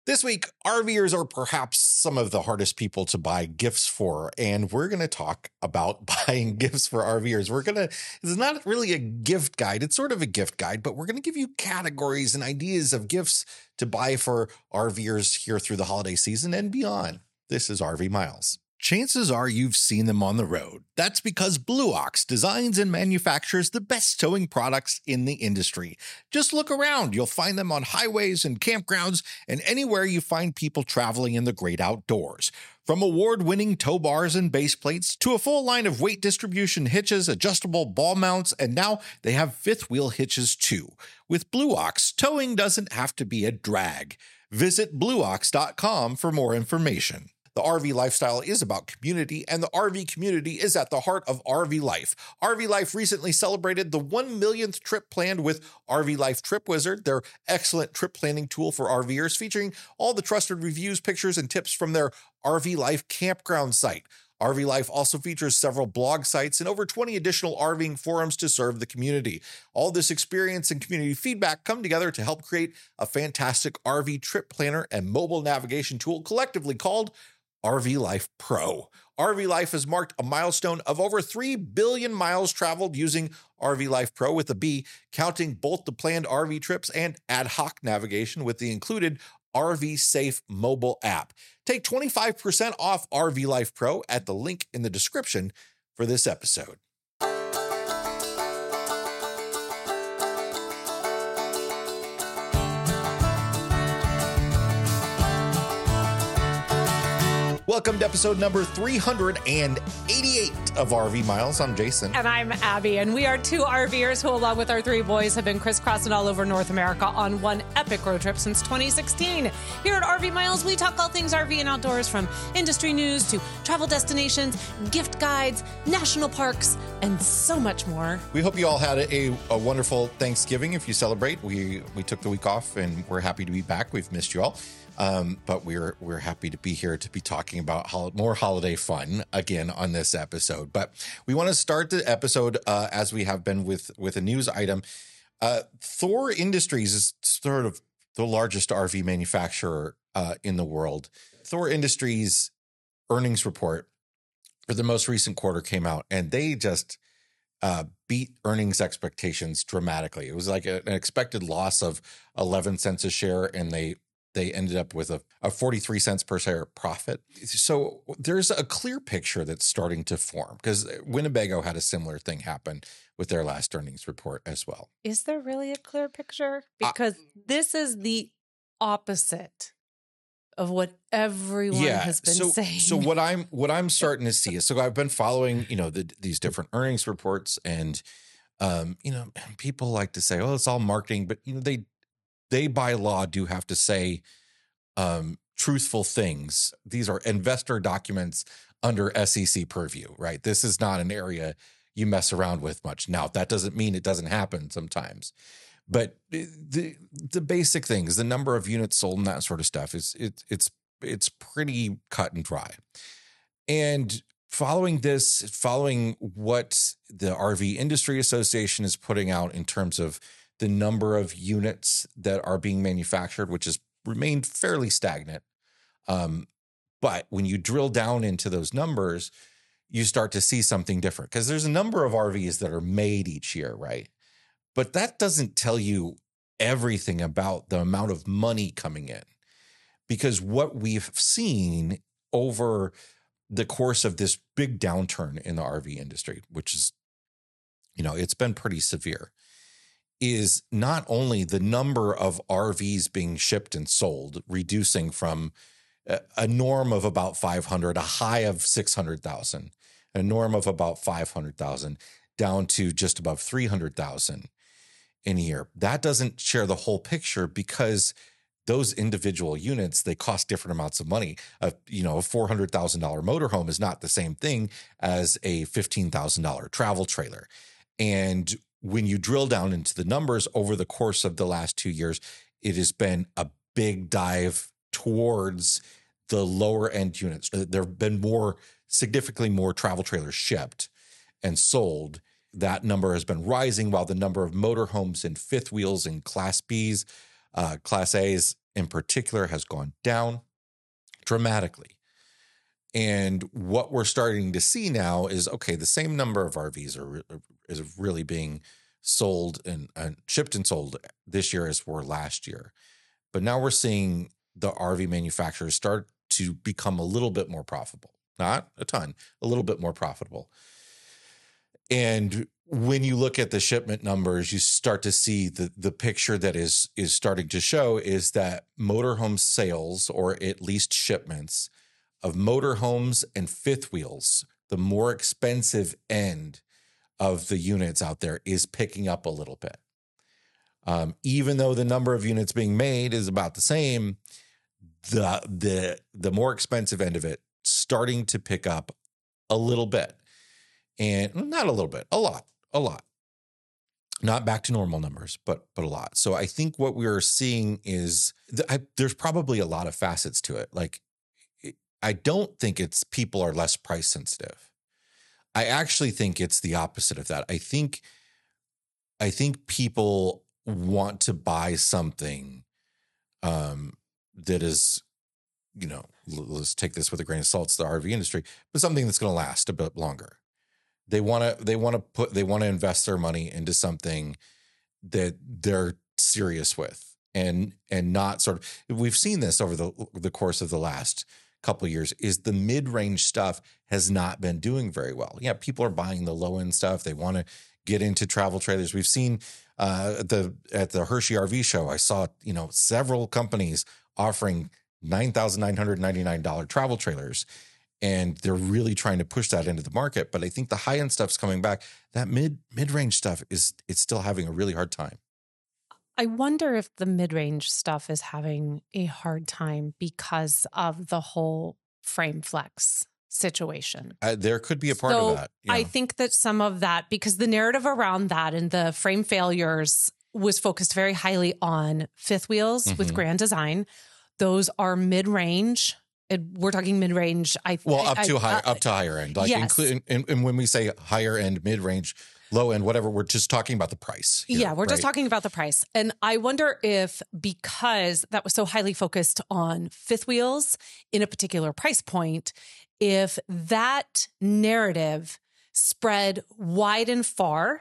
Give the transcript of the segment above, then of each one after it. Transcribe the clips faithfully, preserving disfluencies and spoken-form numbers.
This week, RVers are perhaps some of the hardest people to buy gifts for, and we're going to talk about buying gifts for RVers. We're going to, it's not really a gift guide, it's sort of a gift guide, but we're going to give you categories and ideas of gifts to buy for RVers here through the holiday season and beyond. This is R V Miles. Chances are you've seen them on the road. That's because Blue Ox designs and manufactures the best towing products in the industry. Just look around. You'll find them on highways and campgrounds and anywhere you find people traveling in the great outdoors. From award-winning tow bars and base plates to a full line of weight distribution hitches, adjustable ball mounts, and now they have fifth wheel hitches too. With Blue Ox, towing doesn't have to be a drag. Visit blue ox dot com for more information. The R V lifestyle is about community, and the R V community is at the heart of R V Life. R V Life recently celebrated the one millionth trip planned with R V Life Trip Wizard, their excellent trip planning tool for RVers, featuring all the trusted reviews, pictures, and tips from their R V Life campground site. R V Life also features several blog sites and over twenty additional RVing forums to serve the community. All this experience and community feedback come together to help create a fantastic R V trip planner and mobile navigation tool collectively called R V Life Pro. R V Life has marked a milestone of over three billion miles traveled using R V Life Pro with a B, counting both the planned R V trips and ad hoc navigation with the included R V Safe mobile app. Take twenty-five percent off R V Life Pro at the link in the description for this episode. Welcome to episode number three hundred eighty-eight of R V Miles. I'm Jason. And I'm Abby. And we are two RVers who, along with our three boys, have been crisscrossing all over North America on one epic road trip since twenty sixteen. Here at R V Miles, we talk all things R V and outdoors, from industry news to travel destinations, gift guides, national parks, and so much more. We hope you all had a, a wonderful Thanksgiving. If you celebrate, we, we took the week off and we're happy to be back. We've missed you all. Um, but we're we're happy to be here to be talking about hol- more holiday fun again on this episode. But we want to start the episode uh, as we have been with with a news item. Uh, Thor Industries is sort of the largest R V manufacturer uh, in the world. Thor Industries earnings report for the most recent quarter came out, and they just uh, beat earnings expectations dramatically. It was like a, an expected loss of eleven cents a share, and they They ended up with a, a forty-three cents per share profit. So there's a clear picture that's starting to form, because Winnebago had a similar thing happen with their last earnings report as well. Is there really a clear picture? Because uh, this is the opposite of what everyone yeah, has been so, saying. So what I'm what I'm starting to see is, so I've been following, you know, the, these different earnings reports, and um, you know, people like to say, "Oh, it's all marketing," but you know, they. They, by law, do have to say um, truthful things. These are investor documents under S E C purview, right? This is not an area you mess around with much. Now, that doesn't mean it doesn't happen sometimes. But the the basic things, the number of units sold and that sort of stuff, is it, it's it's pretty cut and dry. And following this, following what the R V Industry Association is putting out in terms of the number of units that are being manufactured, which has remained fairly stagnant. Um, but when you drill down into those numbers, you start to see something different, because there's a number of R Vs that are made each year, right? But that doesn't tell you everything about the amount of money coming in, because what we've seen over the course of this big downturn in the R V industry, which is, you know, it's been pretty severe, is not only the number of R Vs being shipped and sold reducing from a, a norm of about five hundred, a high of six hundred thousand, a norm of about five hundred thousand, down to just above three hundred thousand in a year. That doesn't share the whole picture, because those individual units, they cost different amounts of money. Uh, you know, a four hundred thousand dollars motorhome is not the same thing as a fifteen thousand dollars travel trailer. And when you drill down into the numbers over the course of the last two years, it has been a big dive towards the lower end units. There have been more, significantly more travel trailers shipped and sold. That number has been rising, while the number of motorhomes and fifth wheels and Class Bs, uh, Class A's in particular has gone down dramatically. And what we're starting to see now is, okay, the same number of R Vs are is really being sold and, and shipped and sold this year as were last year. But now we're seeing the R V manufacturers start to become a little bit more profitable. Not a ton, a little bit more profitable. And when you look at the shipment numbers, you start to see the, the picture that is, is starting to show is that motorhome sales, or at least shipments of motorhomes and fifth wheels, the more expensive end of the units out there, is picking up a little bit. Um, even though the number of units being made is about the same, the the the more expensive end of it starting to pick up a little bit. And not a little bit, a lot, a lot. Not back to normal numbers, but but a lot. So I think what we're seeing is th- I, there's probably a lot of facets to it. Like, I don't think it's people are less price sensitive. I actually think it's the opposite of that. I think I think people want to buy something um, that is, you know, let's take this with a grain of salt, it's the R V industry, but something that's going to last a bit longer. They want to they want to put they want to invest their money into something that they're serious with, and and not sort of, we've seen this over the the course of the last couple of years, is the mid-range stuff has not been doing very well. Yeah, people are buying the low-end stuff. They want to get into travel trailers. We've seen uh, at the at the Hershey R V show, I saw, you know, several companies offering nine thousand nine hundred ninety-nine dollars travel trailers, and they're really trying to push that into the market. But I think the high-end stuff's coming back. That mid mid-range stuff is it's still having a really hard time. I wonder if the mid-range stuff is having a hard time because of the whole frame flex situation. Uh, there could be a part so of that. Yeah. I think that some of that, because the narrative around that and the frame failures was focused very highly on fifth wheels mm-hmm. with Grand Design. Those are mid-range. It, we're talking mid-range. I well up I, to I, higher, uh, up to higher end. Like yes. including, and, and when we say higher end, mid-range, low end, whatever, we're just talking about the price. Here, yeah, we're right? just talking about the price. And I wonder if, because that was so highly focused on fifth wheels in a particular price point, if that narrative spread wide and far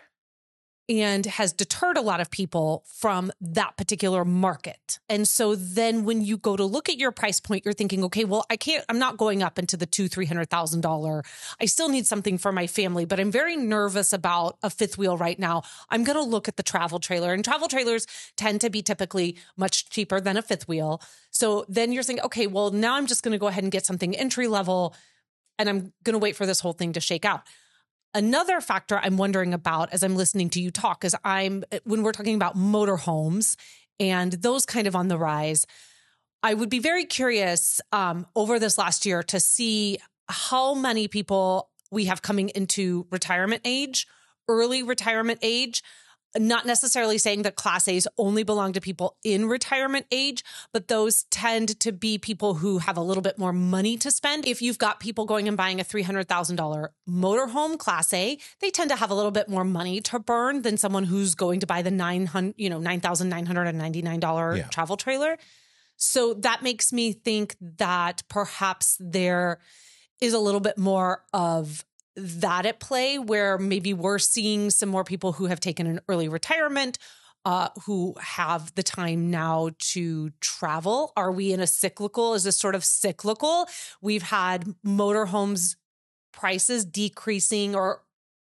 and has deterred a lot of people from that particular market. And so then when you go to look at your price point, you're thinking, okay, well, I can't, I'm not going up into the two, three hundred thousand dollars. I still need something for my family, but I'm very nervous about a fifth wheel right now. I'm going to look at the travel trailer, and travel trailers tend to be typically much cheaper than a fifth wheel. So then you're saying, okay, well, now I'm just going to go ahead and get something entry level, and I'm going to wait for this whole thing to shake out. Another factor I'm wondering about as I'm listening to you talk is I'm, when we're talking about motorhomes and those kind of on the rise, I would be very curious um, over this last year to see how many people we have coming into retirement age, early retirement age. Not necessarily saying that Class A's only belong to people in retirement age, but those tend to be people who have a little bit more money to spend. If you've got people going and buying a three hundred thousand dollars motorhome Class A, they tend to have a little bit more money to burn than someone who's going to buy the nine hundred, you know, nine thousand nine hundred ninety-nine dollars yeah. travel trailer. So that makes me think that perhaps there is a little bit more of that at play, where maybe we're seeing some more people who have taken an early retirement, uh, who have the time now to travel. Are we in a cyclical? Is this sort of cyclical? We've had motorhomes prices decreasing or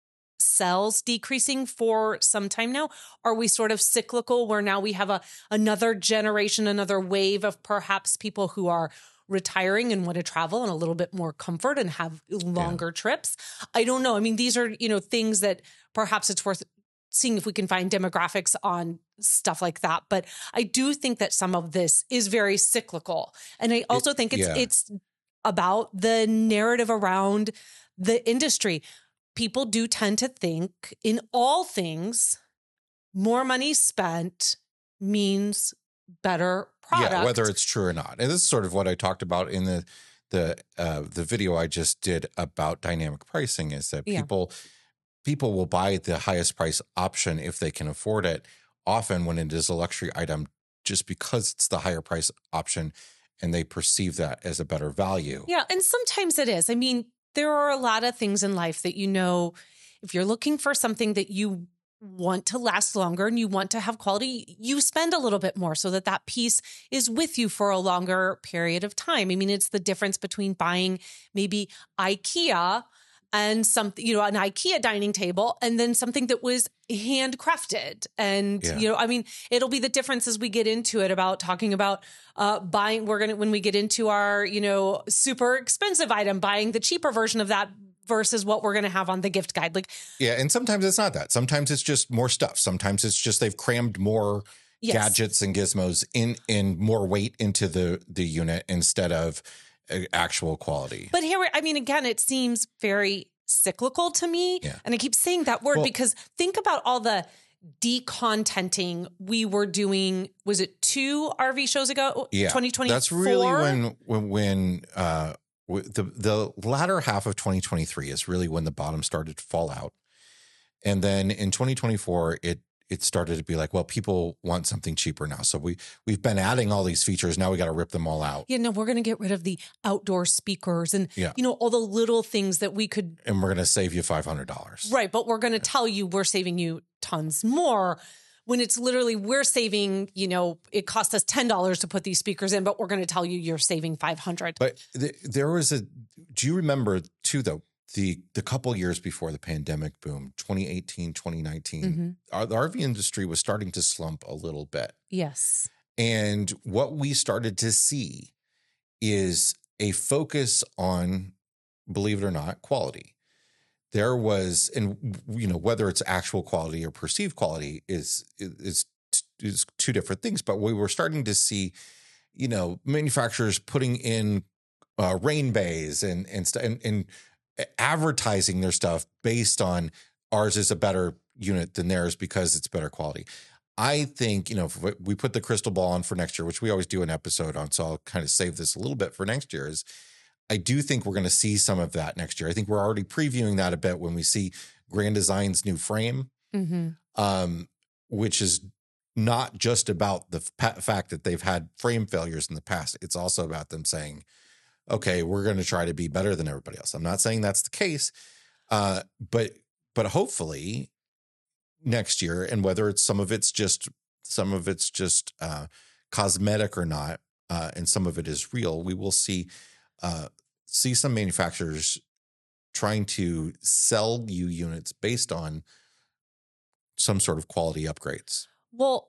sales decreasing for some time now. Are we sort of cyclical where now we have a another generation, another wave of perhaps people who are retiring and want to travel and a little bit more comfort and have longer yeah. trips? I don't know. I mean, these are, you know, things that perhaps it's worth seeing if we can find demographics on stuff like that. But I do think that some of this is very cyclical. And I also it, think it's, yeah. it's about the narrative around the industry. People do tend to think in all things, more money spent means better product. Yeah, whether it's true or not. And this is sort of what I talked about in the the uh, the video I just did about dynamic pricing, is that Yeah. people people will buy the highest price option if they can afford it, often when it is a luxury item just because it's the higher price option and they perceive that as a better value. Yeah. And sometimes it is. I mean, there are a lot of things in life that, you know, if you're looking for something that you want to last longer and you want to have quality, you spend a little bit more so that that piece is with you for a longer period of time. I mean, it's the difference between buying maybe IKEA and something, you know, an IKEA dining table and then something that was handcrafted. And, Yeah. you know, I mean, it'll be the difference as we get into it about talking about uh, buying. We're going to, when we get into our, you know, super expensive item, buying the cheaper version of that versus what we're going to have on the gift guide. Like, Yeah. And sometimes it's not that. Sometimes it's just more stuff. Sometimes it's just they've crammed more yes. gadgets and gizmos in, in more weight into the, the unit instead of actual quality. But here, I mean, again, it seems very cyclical to me. Yeah. And I keep saying that word Well, because think about all the decontenting we were doing. Was it two R V shows ago? Yeah. twenty twenty-four? That's really when, when, when, uh, the, the latter half of twenty twenty-three is really when the bottom started to fall out. And then in twenty twenty-four, it, it started to be like, well, people want something cheaper now. So we, we've been adding all these features. Now we got to rip them all out. Yeah, no, we're going to get rid of the outdoor speakers and, Yeah. you know, all the little things that we could. And we're going to save you five hundred dollars. Right. But we're going to tell you we're saving you tons more when it's literally we're saving, you know, it cost us ten dollars to put these speakers in, but we're going to tell you you're saving five hundred dollars. But th- there was a, do you remember too, though, the, the couple years before the pandemic boom, twenty eighteen, twenty nineteen, Mm-hmm. our, the R V industry was starting to slump a little bit. Yes. And what we started to see is a focus on, believe it or not, quality. There was, and you know, whether it's actual quality or perceived quality is, is, is two different things, but we were starting to see, you know, manufacturers putting in uh, rain bays and, and, st- and, and advertising their stuff based on ours is a better unit than theirs because it's better quality. I think, you know, if we put the crystal ball on for next year, which we always do an episode on, so I'll kind of save this a little bit for next year, is I do think we're going to see some of that next year. I think we're already previewing that a bit when we see Grand Design's new frame, Mm-hmm. um, which is not just about the f- fact that they've had frame failures in the past. It's also about them saying, okay, we're going to try to be better than everybody else. I'm not saying that's the case, uh, but but hopefully next year, and whether it's some of it's just some of it's just uh, cosmetic or not, uh, and some of it is real, we will see uh, see some manufacturers trying to sell you units based on some sort of quality upgrades. Well,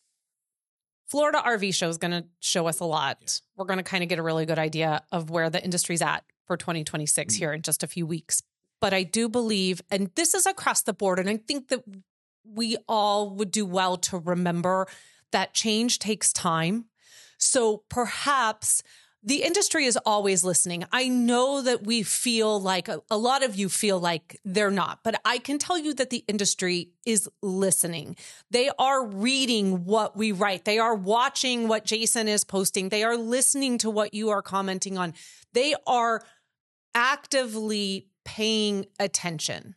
Florida R V show is going to show us a lot. Yeah. We're going to kind of get a really good idea of where the industry's at for twenty twenty-six mm-hmm. here in just a few weeks. But I do believe, and this is across the board, and I think that we all would do well to remember that change takes time. So perhaps the industry is always listening. I know that we feel like a, a lot of you feel like they're not, but I can tell you that the industry is listening. They are reading what we write. They are watching what Jason is posting. They are listening to what you are commenting on. They are actively paying attention.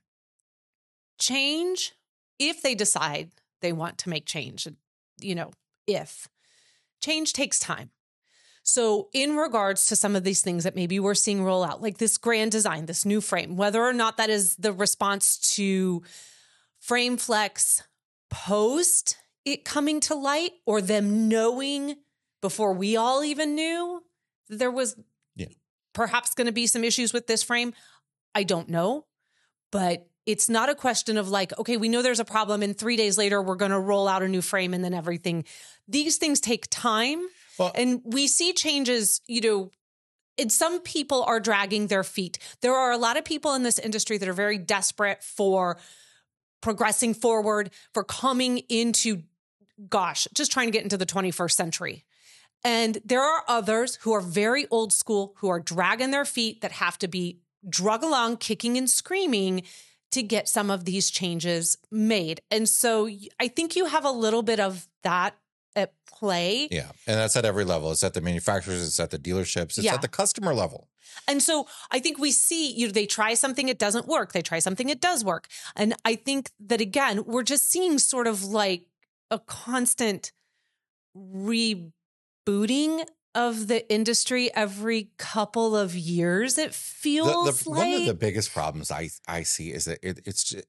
Change, if they decide they want to make change, you know, if change takes time. So in regards to some of these things that maybe we're seeing roll out, like this Grand Design, this new frame, whether or not that is the response to FrameFlex post it coming to light or them knowing before we all even knew there was yeah. perhaps going to be some issues with this frame, I don't know. But it's not a question of like, okay, we know there's a problem and three days later we're going to roll out a new frame and then everything. These things take time. Well, and we see changes, you know, and some people are dragging their feet. There are a lot of people in this industry that are very desperate for progressing forward, for coming into, gosh, just trying to get into the twenty-first century. And there are others who are very old school, who are dragging their feet, that have to be drug along, kicking and screaming to get some of these changes made. And so I think you have a little bit of that at play. Yeah. And that's at every level. It's at the manufacturers, it's at the dealerships, it's yeah. at the customer level. And so I think we see, you know, they try something, it doesn't work. They try something, it does work. And I think that, again, we're just seeing sort of like a constant rebooting of the industry every couple of years. It feels the, the, like one of the biggest problems I I see is that it, it's just,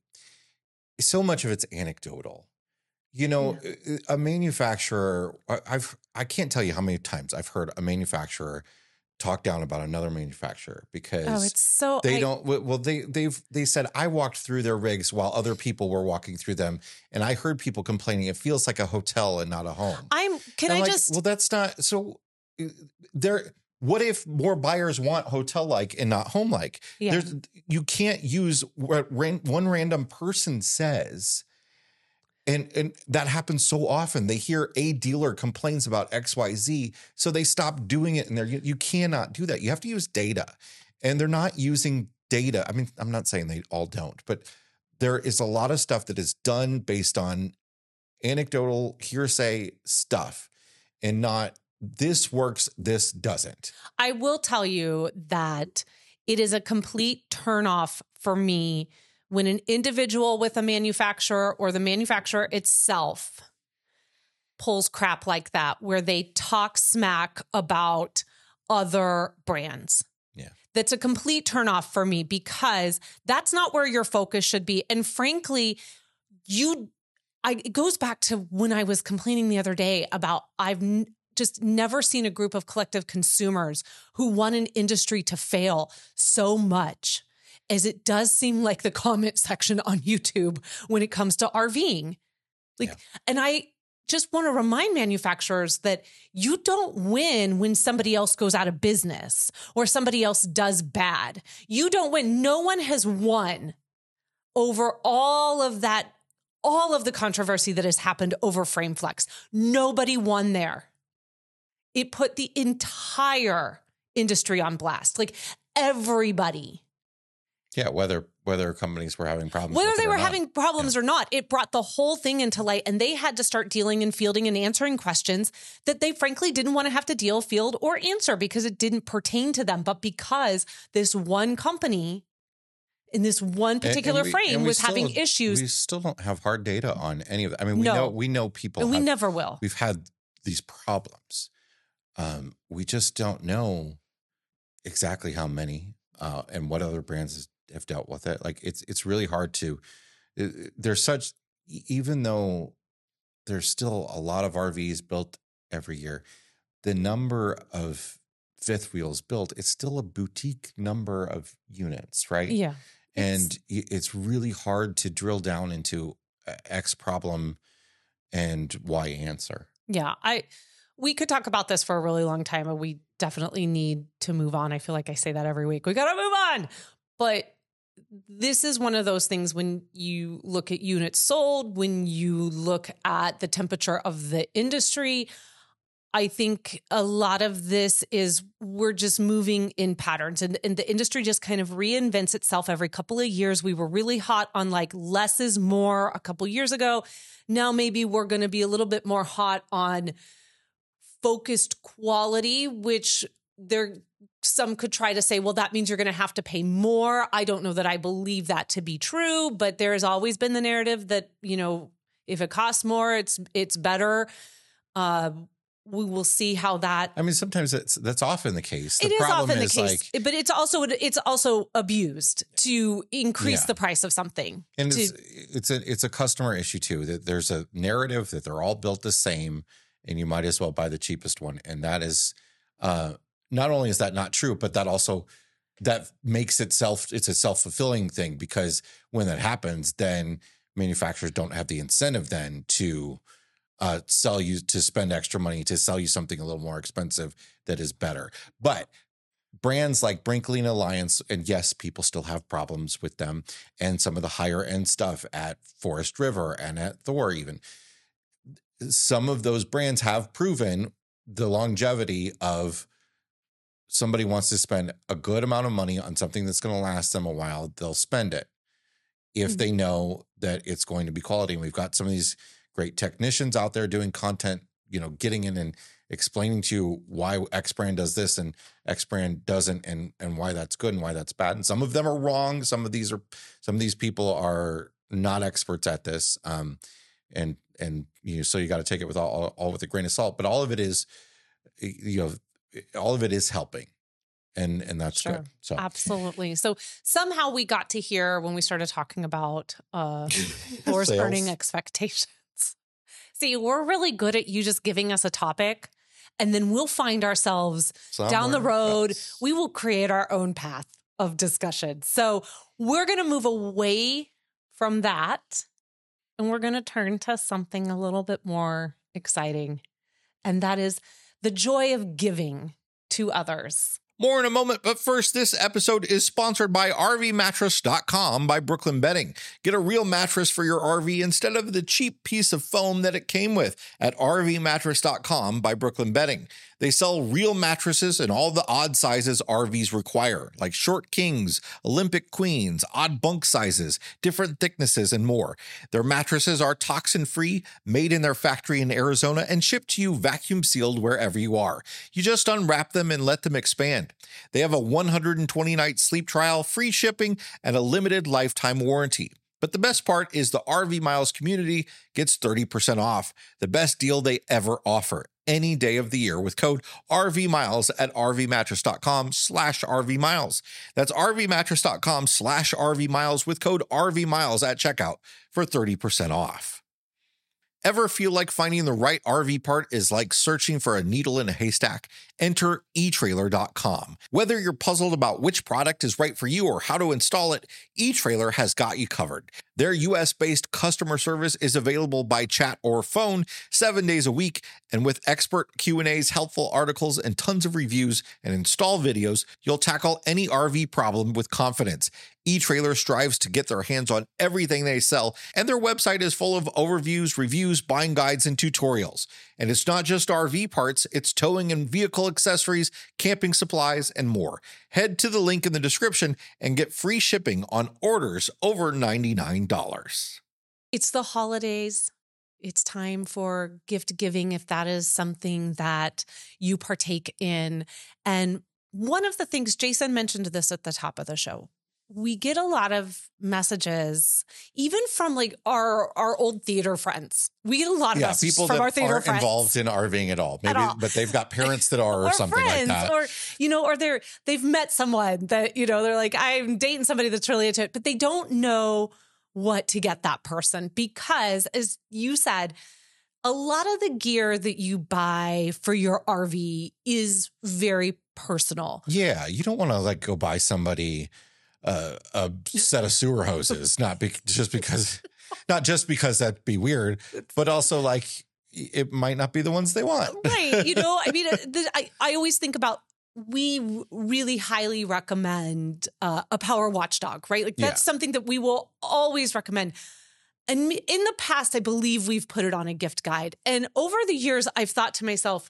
so much of it's anecdotal. You know, yeah. a manufacturer, I've I can't tell you how many times I've heard a manufacturer talk down about another manufacturer because oh, it's so they I, don't. Well, they they've they said I walked through their rigs while other people were walking through them, and I heard people complaining it feels like a hotel and not a home. I'm can and I like, just well, that's not so. There. What if more buyers want hotel like and not home like? Yeah. There's you can't use what ran, one random person says. And and that happens so often. They hear a dealer complains about X Y Z, so they stop doing it. And they're you, you cannot do that. You have to use data, and they're not using data. I mean, I'm not saying they all don't, but there is a lot of stuff that is done based on anecdotal hearsay stuff, and not this works, this doesn't. I will tell you that it is a complete turnoff for me when an individual with a manufacturer or the manufacturer itself pulls crap like that, where they talk smack about other brands. Yeah. That's a complete turnoff for me because that's not where your focus should be. And frankly, you, I, it goes back to when I was complaining the other day about I've n- just never seen a group of collective consumers who want an industry to fail so much as it does seem like the comment section on YouTube when it comes to RVing. Like, yeah. And I just want to remind manufacturers that you don't win when somebody else goes out of business or somebody else does bad. You don't win. No one has won over all of that, all of the controversy that has happened over FrameFlex. Nobody won there. It put the entire industry on blast. Like everybody. Yeah, whether whether companies were having problems, whether with they it were or having not. problems yeah. or not, it brought the whole thing into light, and they had to start dealing and fielding and answering questions that they frankly didn't want to have to deal, field, or answer because it didn't pertain to them. But because this one company in this one particular and, and we, frame was still, having issues, we still don't have hard data on any of that. I mean, we no. know we know people, and we have, never will. We've had these problems. Um, we just don't know exactly how many uh, and what other brands have dealt with it. Like it's it's really hard to. It, there's such even though there's still a lot of R Vs built every year, the number of fifth wheels built, it's still a boutique number of units, right? Yeah, and it's, it's really hard to drill down into X problem and Y answer. Yeah, I. We could talk about this for a really long time, and we definitely need to move on. I feel like I say that every week. We got to move on. But this is one of those things when you look at units sold, when you look at the temperature of the industry, I think a lot of this is we're just moving in patterns, and, and the industry just kind of reinvents itself every couple of years. We were really hot on like less is more a couple years ago. Now maybe we're going to be a little bit more hot on focused quality, which there some could try to say, well, that means you're going to have to pay more. I don't know that I believe that to be true, but there has always been the narrative that, you know, if it costs more, it's it's better. Uh, we will see how that. I mean, sometimes it's that's often the case. The it is problem often the is case, like, but it's also it's also abused to increase yeah. the price of something. And to, it's it's a it's a customer issue too. That there's a narrative that they're all built the same, and you might as well buy the cheapest one. And that is, uh, not only is that not true, but that also that makes itself it's a self fulfilling thing, because when that happens, then manufacturers don't have the incentive then to uh, sell you to spend extra money to sell you something a little more expensive that is better. But brands like Brinkley and Alliance, and yes, people still have problems with them, and some of the higher end stuff at Forest River and at Thor even. Some of those brands have proven the longevity of somebody wants to spend a good amount of money on something that's going to last them a while. They'll spend it if mm-hmm. they know that it's going to be quality. And we've got some of these great technicians out there doing content, you know, getting in and explaining to you why X brand does this and X brand doesn't, and and why that's good and why that's bad. And some of them are wrong. Some of these are some of these people are not experts at this. Um, and and you know, so you got to take it with all, all, all with a grain of salt. But all of it is, you know, all of it is helping. And and that's Sure. good. So Absolutely. So somehow we got to hear when we started talking about uh, Laura's Sales. earning expectations. See, we're really good at you just giving us a topic, and then we'll find ourselves down the Somewhere road. else. We will create our own path of discussion. So we're going to move away from that, and we're going to turn to something a little bit more exciting, and that is the joy of giving to others. More in a moment, but first, this episode is sponsored by R V mattress dot com by Brooklyn Bedding. Get a real mattress for your R V instead of the cheap piece of foam that it came with at R V mattress dot com by Brooklyn Bedding. They sell real mattresses in all the odd sizes R Vs require, like short kings, Olympic queens, odd bunk sizes, different thicknesses, and more. Their mattresses are toxin-free, made in their factory in Arizona, and shipped to you vacuum-sealed wherever you are. You just unwrap them and let them expand. They have a one hundred twenty night sleep trial, free shipping, and a limited lifetime warranty. But the best part is the R V Miles community gets thirty percent off, the best deal they ever offer, any day of the year with code R V Miles at R V mattress dot com slash R V Miles. That's R V mattress dot com slash R V Miles with code R V Miles at checkout for thirty percent off. Ever feel like finding the right R V part is like searching for a needle in a haystack? Enter e trailer dot com. Whether you're puzzled about which product is right for you or how to install it, eTrailer has got you covered. Their U S-based customer service is available by chat or phone seven days a week, and with expert Q and A's, helpful articles, and tons of reviews and install videos, you'll tackle any R V problem with confidence. eTrailer strives to get their hands on everything they sell, and their website is full of overviews, reviews, buying guides, and tutorials. And it's not just R V parts, it's towing and vehicle accessories, camping supplies, and more. Head to the link in the description and get free shipping on orders over ninety-nine dollars. It's the holidays. It's time for gift giving if that is something that you partake in. And one of the things, Jason mentioned this at the top of the show, we get a lot of messages, even from like our our old theater friends. We get a lot of Yeah, messages people from that our theater aren't friends. involved in RVing at all. Maybe, all. but they've got parents that are or, or something friends, like that. or you know, or they're they've met someone that you know they're like, I'm dating somebody that's really into it, but they don't know what to get that person because, as you said, a lot of the gear that you buy for your R V is very personal. Yeah, you don't want to like go buy somebody uh, a set of sewer hoses, not be, just because, not just because that'd be weird, but also like it might not be the ones they want. Right. You know, I mean, the, I, I always think about, we really highly recommend uh, a Power Watchdog, right? Like that's Yeah. something that we will always recommend. And in the past, I believe we've put it on a gift guide. And over the years, I've thought to myself,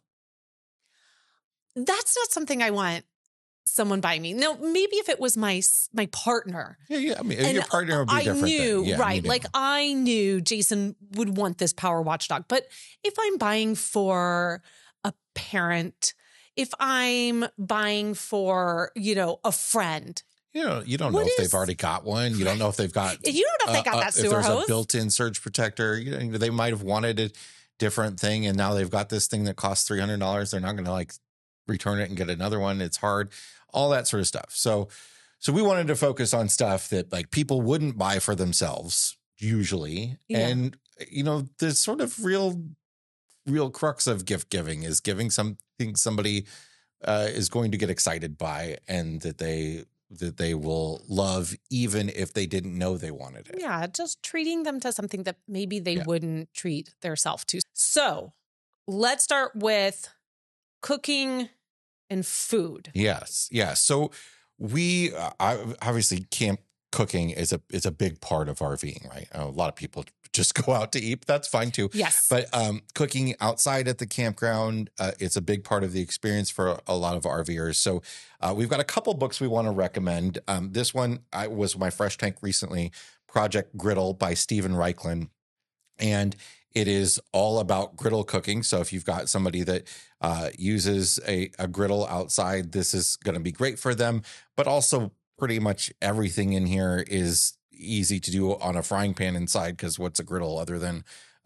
that's not something I want someone buying me. Now, maybe if it was my my partner. Yeah, yeah. I mean, And your partner would be I different. knew, thing. Yeah, right. you knew. Like I knew Jason would want this Power Watchdog. But if I'm buying for a parent, if I'm buying for, you know, a friend. You know, you don't What know if is- they've already got one. You don't know if they've got. You don't know if they got uh, that uh, sewer if there's hose. a built-in surge protector. You know, they might have wanted a different thing, and now they've got this thing that costs three hundred dollars. They're not going to like return it and get another one. It's hard, all that sort of stuff. So, so we wanted to focus on stuff that like people wouldn't buy for themselves usually, Yeah. and you know, the sort of real, real crux of gift giving is giving something somebody uh, is going to get excited by, and that they. that they will love even if they didn't know they wanted it. Yeah, just treating them to something that maybe they Yeah. wouldn't treat theirself to. So let's start with cooking and food. Yes. Yeah. So we uh, I, obviously camp cooking is a is a big part of RVing, right? A lot of people just go out to eat. That's fine too. Yes. But um, cooking outside at the campground, uh, it's a big part of the experience for a lot of RVers. So uh, we've got a couple books we want to recommend. Um, this one I, was my fresh tank recently, Project Griddle by Stephen Reichlin. And it is all about griddle cooking. So if you've got somebody that uh, uses a, a griddle outside, this is going to be great for them. But also pretty much everything in here is easy to do on a frying pan inside, because what's a griddle other than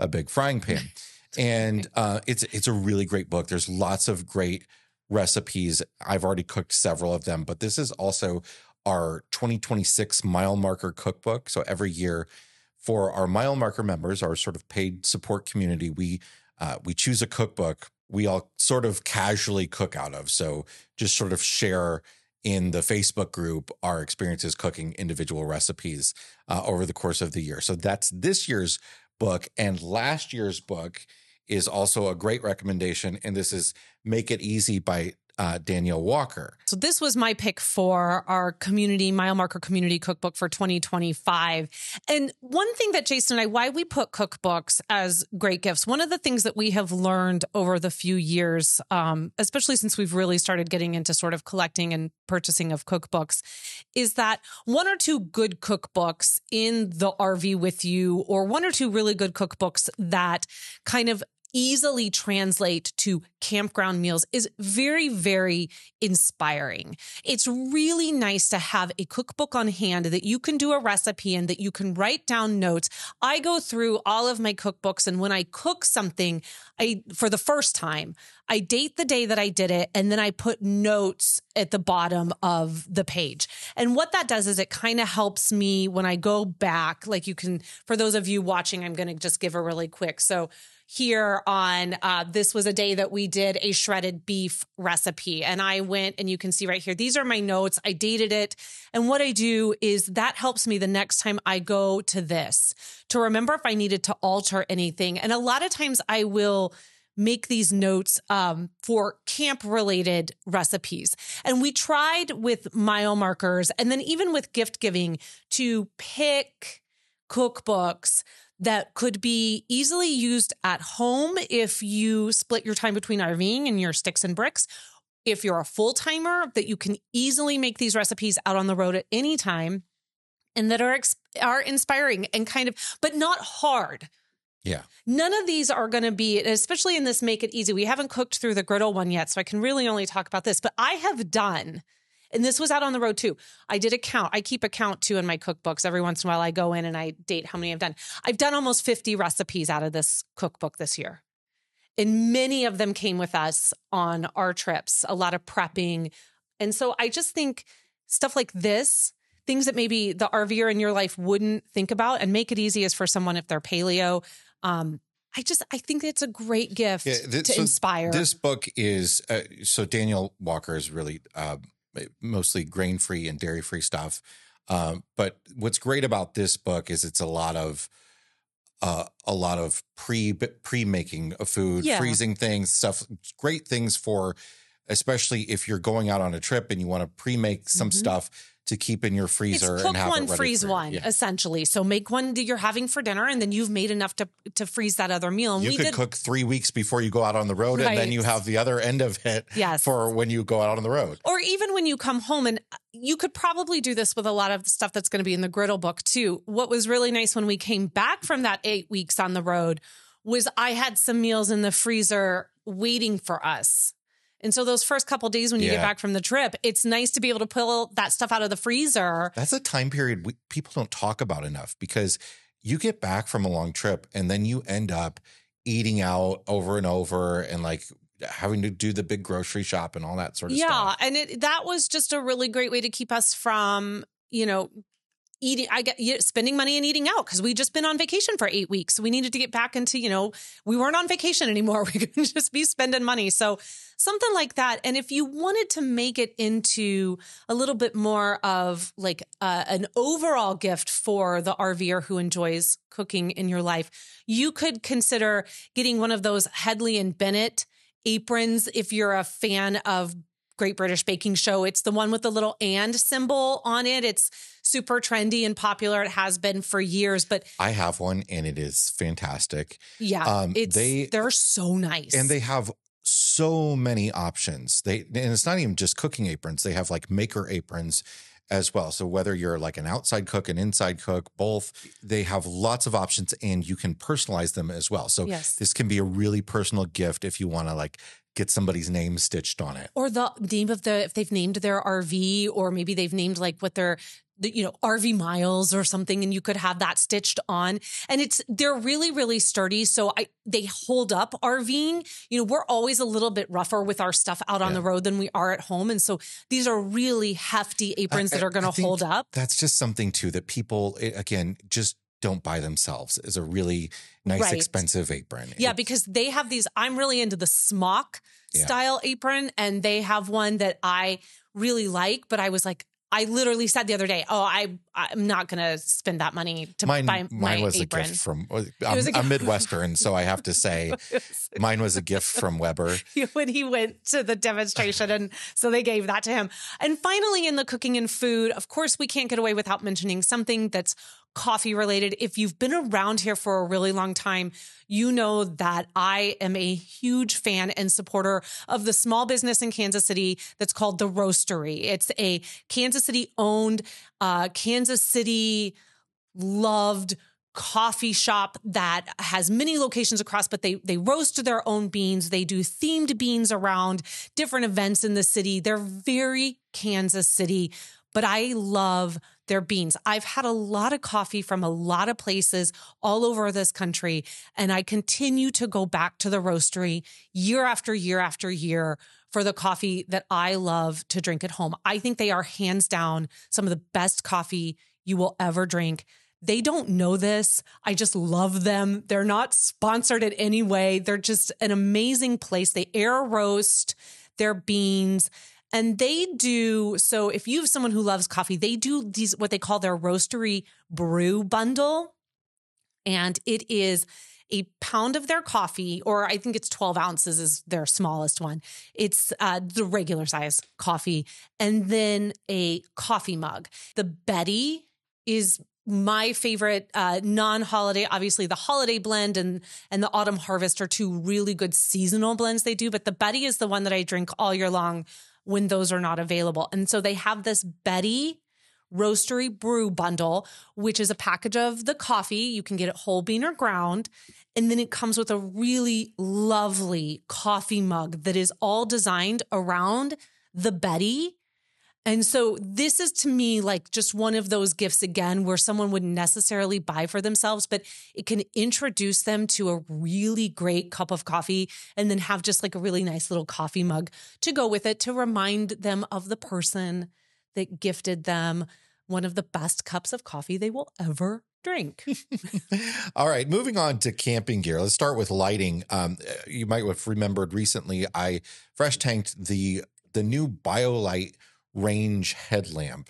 a big frying pan. And uh, it's it's a really great book. There's lots of great recipes. I've already cooked several of them, but this is also our twenty twenty-six Mile Marker Cookbook. So every year for our Mile Marker members, our sort of paid support community, we uh, we choose a cookbook we all sort of casually cook out of. So just sort of share in the Facebook group our experiences cooking individual recipes uh, over the course of the year. So that's this year's book. And last year's book is also a great recommendation. And this is Make It Easy by uh, Danielle Walker. So this was my pick for our community, Mile Marker Community Cookbook for twenty twenty-five. And one thing that Jason and I, why we put cookbooks as great gifts, one of the things that we have learned over the few years, um, especially since we've really started getting into sort of collecting and purchasing of cookbooks, is that one or two good cookbooks in the R V with you, or one or two really good cookbooks that kind of easily translate to campground meals is very, very inspiring. It's really nice to have a cookbook on hand that you can do a recipe in, that you can write down notes. I go through all of my cookbooks, and when I cook something, I, for the first time, I date the day that I did it, and then I put notes at the bottom of the page. And what that does is it kind of helps me when I go back, like you can, for those of you watching, I'm going to just give a really quick. So here on, uh, this was a day that we did a shredded beef recipe. And I went, and you can see right here, these are my notes. I dated it. And what I do is that helps me the next time I go to this to remember if I needed to alter anything. And a lot of times I will make these notes um, for camp related recipes. And we tried with mile markers, and then even with gift giving, to pick cookbooks that could be easily used at home if you split your time between RVing and your sticks and bricks. If you're a full timer, that you can easily make these recipes out on the road at any time, and that are are inspiring and kind of, but not hard. Yeah. None of these are going to be, especially in this Make It Easy. We haven't cooked through the griddle one yet, so I can really only talk about this, but I have done, and this was out on the road too. I did a count. I keep a count too in my cookbooks. Every once in a while I go in and I date how many I've done. I've done almost fifty recipes out of this cookbook this year. And many of them came with us on our trips, a lot of prepping. And so I just think stuff like this, things that maybe the RVer in your life wouldn't think about, and Make It Easy is for someone if they're paleo. Um, I just, I think it's a great gift yeah, this, to so inspire. This book is, uh, so Danielle Walker is really uh, mostly grain-free and dairy-free stuff. Um, but what's great about this book is it's a lot of, uh, a lot of pre, pre-making of food, yeah. freezing things, stuff, great things for, especially if you're going out on a trip and you want to pre-make some mm-hmm. stuff to keep in your freezer. It's cook and have one, it ready freeze for, one, yeah. essentially. So make one that you're having for dinner, and then you've made enough to to freeze that other meal. And you we could did, cook three weeks before you go out on the road, right. and then you have the other end of it yes. for when you go out on the road. Or even when you come home, and you could probably do this with a lot of the stuff that's going to be in the griddle book too. What was really nice when we came back from that eight weeks on the road was I had some meals in the freezer waiting for us. And so those first couple of days when you yeah. get back from the trip, it's nice to be able to pull that stuff out of the freezer. That's a time period we, people don't talk about enough, because you get back from a long trip and then you end up eating out over and over and like having to do the big grocery shop and all that sort of yeah, stuff. Yeah. And it, that was just a really great way to keep us from, you know, eating, I get spending money and eating out, because we just been on vacation for eight weeks. So we needed to get back into, you know, we weren't on vacation anymore. We could just be spending money. So something like that. And if you wanted to make it into a little bit more of like uh, an overall gift for the RVer who enjoys cooking in your life, you could consider getting one of those Hedley and Bennett aprons if you're a fan of Great British Baking Show. It's the one with the little and symbol on it. It's super trendy and popular. It has been for years, but I have one and it is fantastic. Yeah, um, it's, they, they're so nice. And they have so many options. They, and it's not even just cooking aprons. They have like maker aprons as well. So whether you're like an outside cook, an inside cook, both, they have lots of options, and you can personalize them as well. So yes. this can be a really personal gift if you want to like get somebody's name stitched on it. Or the name of the, if they've named their R V, or maybe they've named like what their the, you know, R V Miles or something, and you could have that stitched on. And it's, they're really, really sturdy. So I, they hold up RVing. You know, we're always a little bit rougher with our stuff out on Yeah. the road than we are at home. And so these are really hefty aprons I- that are going I to think hold up. That's just something too that people, eh, again, just don't buy themselves, is a really nice, Right. expensive apron. Yeah, It- because they have these, I'm really into the smock Yeah. style apron, and they have one that I really like, but I was like, I literally said the other day, oh, I, I'm not going to spend that money to Mine, buy my mine was apron. a gift from, I'm, was a I'm gift. Midwestern, so I have to say mine was a gift from Weber. When he went to the demonstration. And so they gave that to him. And finally, in the cooking and food, of course, we can't get away without mentioning something that's coffee related. If you've been around here for a really long time, you know that I am a huge fan and supporter of the small business in Kansas City that's called The Roastery. It's a Kansas City owned, uh, Kansas City loved coffee shop that has many locations across, but they they roast their own beans. They do themed beans around different events in the city. They're very Kansas City, but I love their beans. I've had a lot of coffee from a lot of places all over this country, and I continue to go back to the Roastery year after year after year for the coffee that I love to drink at home. I think they are hands down some of the best coffee you will ever drink. They don't know this. I just love them. They're not sponsored in any way. They're just an amazing place. They air roast their beans. And they do, so if you have someone who loves coffee, they do these, what they call their Roastery Brew Bundle. And it is a pound of their coffee, or I think it's twelve ounces is their smallest one. It's uh, the regular size coffee. And then a coffee mug. The Betty is my favorite uh, non-holiday. Obviously, the holiday blend and and the autumn harvest are two really good seasonal blends they do. But the Betty is the one that I drink all year long when those are not available. And so they have this Betty Roastery Brew Bundle, which is a package of the coffee. You can get it whole bean or ground. And then it comes with a really lovely coffee mug that is all designed around the Betty. And so this is, to me, like just one of those gifts, again, where someone wouldn't necessarily buy for themselves, but it can introduce them to a really great cup of coffee, and then have just like a really nice little coffee mug to go with it to remind them of the person that gifted them one of the best cups of coffee they will ever drink. All right, moving on to camping gear. Let's start with lighting. Um, you might have remembered recently I fresh tanked the the new BioLite range headlamp.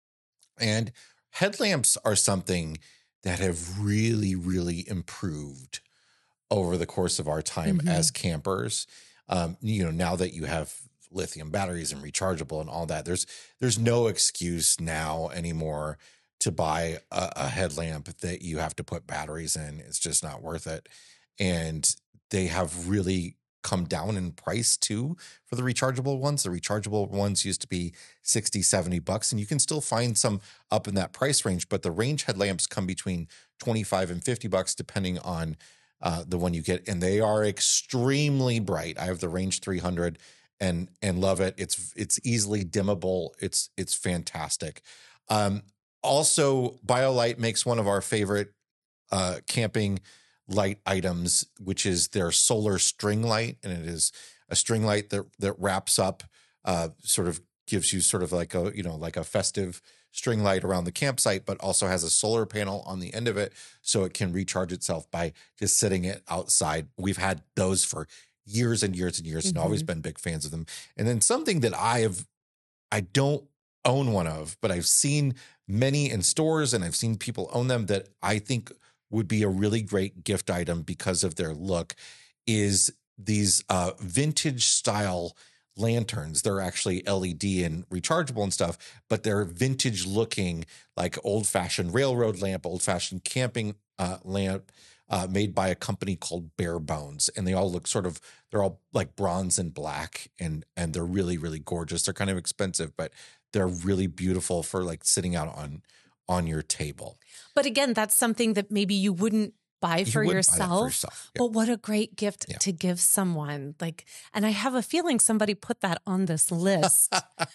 And headlamps are something that have really, really improved over the course of our time Mhm. as campers. Um, you know, now that you have lithium batteries and rechargeable and all that, there's there's no excuse now anymore to buy a, a headlamp that you have to put batteries in. It's just not worth it. And they have really come down in price too for the rechargeable ones. The rechargeable ones used to be sixty, seventy bucks, and you can still find some up in that price range, but the range headlamps come between twenty-five and fifty bucks depending on uh, the one you get, and they are extremely bright. I have the Range three hundred and and love it. It's it's easily dimmable. It's it's fantastic. Um, also, BioLite makes one of our favorite uh, camping light items, which is their solar string light, and it is a string light that that wraps up, uh, sort of gives you sort of like a you know like a festive string light around the campsite, but also has a solar panel on the end of it, so it can recharge itself by just sitting it outside. We've had those for years and years and years, and always been big fans of them. And then something that I have, I don't own one of, but I've seen many in stores, and I've seen people own them that I think would be a really great gift item because of their look, is these uh, vintage style lanterns. They're actually L E D and rechargeable and stuff, but they're vintage looking, like old fashioned railroad lamp, old fashioned camping uh, lamp, uh, made by a company called Bare Bones. And they all look sort of, they're all like bronze and black, and, and they're really, really gorgeous. They're kind of expensive, but they're really beautiful for like sitting out on, on your table. But again, that's something that maybe you wouldn't buy for would buy that yourself, for yourself. Yeah. but what a great gift Yeah. to give someone. Like, and I have a feeling somebody put that on this list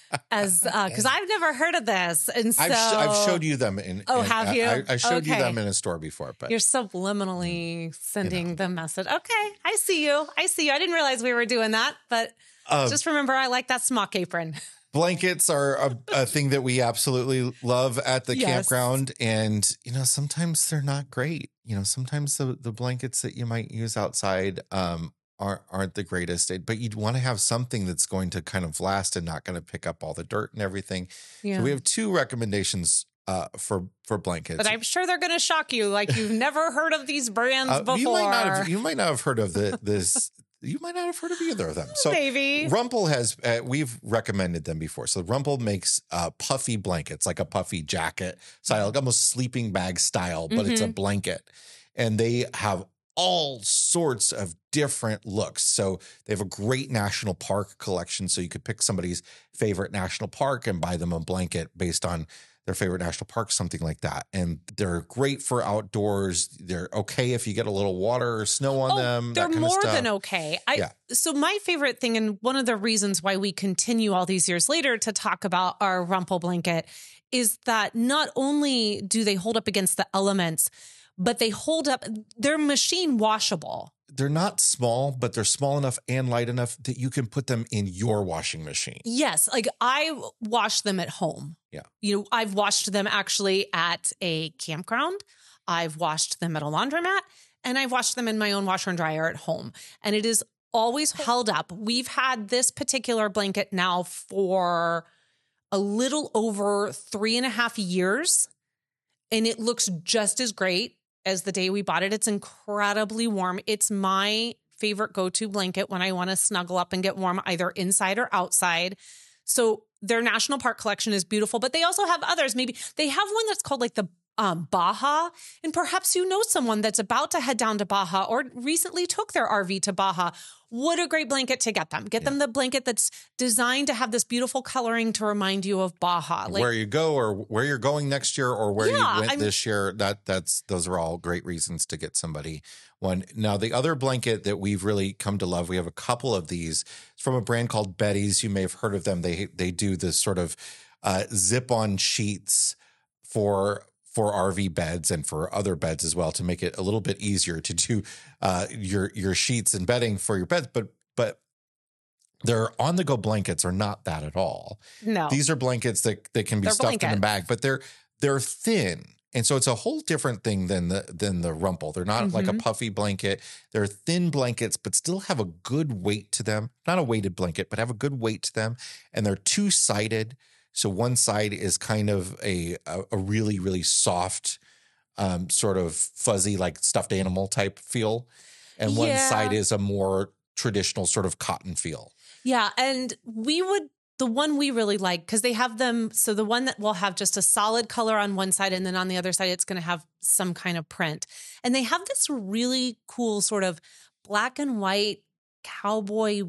as, uh, cause I've never heard of this. And so I've, sh- I've showed you them in, Oh, in- have you? I, I showed you Okay. them in a store before, but You're subliminally sending You know. the message. Okay. I see you. I see you. I didn't realize we were doing that, but uh, just remember, I like that smock apron. blankets are a, a thing that we absolutely love at the Yes. campground. And, you know, sometimes they're not great. You know, sometimes the, the blankets that you might use outside um, aren't, aren't the greatest, but you'd want to have something that's going to kind of last and not going to pick up all the dirt and everything. Yeah. So we have two recommendations uh, for, for blankets. But I'm sure they're going to shock you. Like you've never heard of these brands Uh, before. you might not have, you might not have heard of the, this. You might not have heard of either of them. So Maybe. Rumpel has, uh, we've recommended them before. So Rumpel makes uh, puffy blankets, like a puffy jacket style, like almost sleeping bag style, but it's a Mhm. blanket. And they have all sorts of different looks. So they have a great national park collection. So you could pick somebody's favorite national park and buy them a blanket based on their favorite national park, something like that. And they're great for outdoors. They're okay if you get a little water or snow on Oh, them. they're that kind more of stuff. than okay. I, Yeah. So my favorite thing, and one of the reasons why we continue all these years later to talk about our Rumpel blanket, is that not only do they hold up against the elements, but they hold up, they're machine washable. They're not small, but they're small enough and light enough that you can put them in your washing machine. Yes. Like I wash them at home. Yeah. You know, I've washed them actually at a campground. I've washed them at a laundromat, and I've washed them in my own washer and dryer at home. And it is always held up. We've had this particular blanket now for a little over three and a half years, and it looks just as great as the day we bought it. It's incredibly warm. It's my favorite go-to blanket when I want to snuggle up and get warm, either inside or outside. So their national park collection is beautiful, but they also have others. Maybe they have one that's called like the um, Baja, and perhaps you know someone that's about to head down to Baja or recently took their R V to Baja. What a great blanket to get them. Get Yeah. them the blanket that's designed to have this beautiful coloring to remind you of Baja. Like, where you go or where you're going next year or where Yeah, you went I'm- this year, that that's those are all great reasons to get somebody one. Now, the other blanket that we've really come to love, we have a couple of these. It's from a brand called Betty's. You may have heard of them. They they do this sort of uh, zip-on sheets for for R V beds and for other beds as well, to make it a little bit easier to do uh, your your sheets and bedding for your beds. But but their on-the-go blankets are not that at all. no. These are blankets that, that can be They're stuffed in a blankets. bag, but they're they're thin. And so it's a whole different thing than the than the Rumpel. They're not like a Mhm. puffy blanket. They're thin blankets, but still have a good weight to them. Not a weighted blanket, but have a good weight to them. And they're two-sided. So one side is kind of a a, a really, really soft, um, sort of fuzzy, like stuffed animal type feel. And one Yeah. side is a more traditional sort of cotton feel. Yeah. And we would, the one we really like, because they have them. So the one that will have just a solid color on one side, and then on the other side, it's going to have some kind of print. And they have this really cool sort of black and white cowboy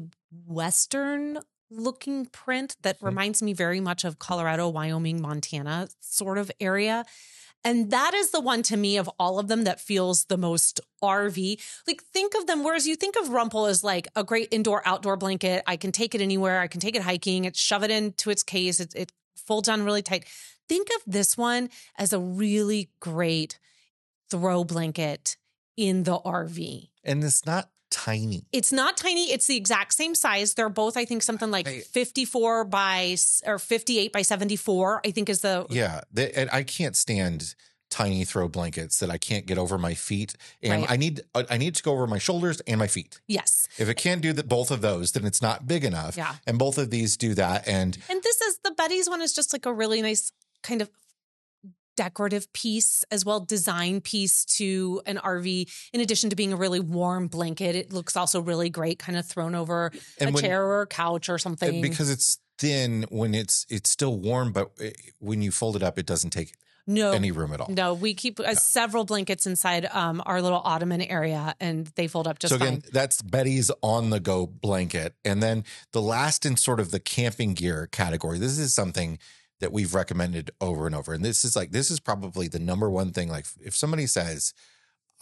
Western looking print that Mhm. reminds me very much of Colorado, Wyoming, Montana sort of area. And that is the one to me of all of them that feels the most R V. Like think of them, whereas you think of Rumpel as like a great indoor outdoor blanket. I can take it anywhere. I can take it hiking. It's shove it into its case. It, it folds on really tight. Think of this one as a really great throw blanket in the R V. And it's not tiny. It's not tiny. It's the exact same size. They're both, I think, something like I- fifty-four by s- or fifty-eight by seventy-four, I think is the. Yeah, they, and I can't stand tiny throw blankets that I can't get over my feet, and Right. I need I need to go over my shoulders and my feet. Yes. If it can't do that, both of those, then it's not big enough. Yeah. And both of these do that. And And this is the Betty's one is just like a really nice kind of decorative piece as well, design piece to an R V. In addition to being a really warm blanket, it looks also really great, kind of thrown over And a when- chair or a couch or something. because it's thin, when it's it's still warm, but it, when you fold it up, it doesn't take no, any room at all. no, we keep uh, several blankets inside um, our little ottoman area, and they fold up just so again, fine. that's Betty's on the go blanket. And then the last in sort of the camping gear category, this is something that we've recommended over and over. And this is like, this is probably the number one thing. Like if somebody says,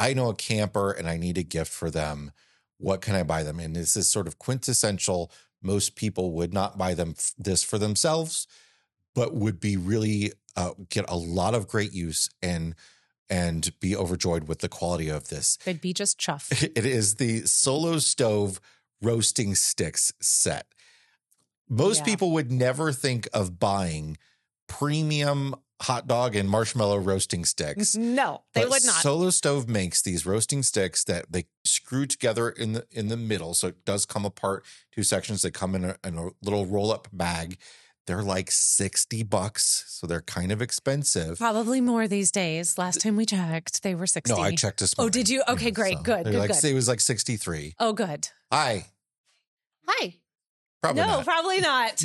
I know a camper and I need a gift for them. What can I buy them? And this is sort of quintessential. Most people would not buy them f- this for themselves, but would be really uh, get a lot of great use and and be overjoyed with the quality of this. They'd be just chuffed. It is the Solo Stove Roasting Sticks set. Most Yeah. people would never think of buying premium hot dog and marshmallow roasting sticks. No, they But would not. Solo Stove makes these roasting sticks that they screw together in the in the middle, so it does come apart two sections. They come in a, in a little roll up bag. They're like sixty bucks, so they're kind of expensive. Probably more these days. Last time we checked, they were sixty. No, I checked this Oh, morning. did you? Okay, great. So good, they're good, like, good. It was like sixty-three. Oh, good. Hi. Hi. Probably no, not. probably not.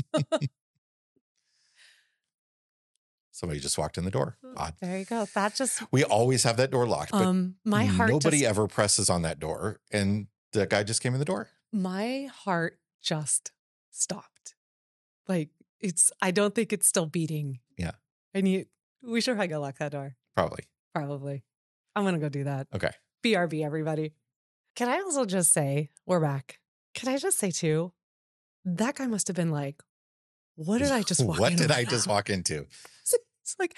Somebody just walked in the door. Odd. There you go. That just, We always have that door locked, but um, my heart nobody just, ever presses on that door. And the guy just came in the door. my heart just stopped. Like it's, I don't think it's still beating. Yeah. I need, we should probably go lock that door. Probably. Probably. I'm going to go do that. Okay. B R B, everybody. Can I also just say, we're back. Can I just say too, that guy must have been like, what did I just walk What in did on? I just walk into? It's like,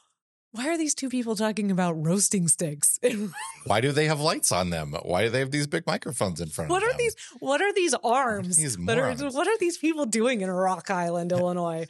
why are these two people talking about roasting sticks? Why do they have lights on them? Why do they have these big microphones in front What of are them? these? What are these arms? These that are, morons. what are these people doing in Rock Island, Illinois?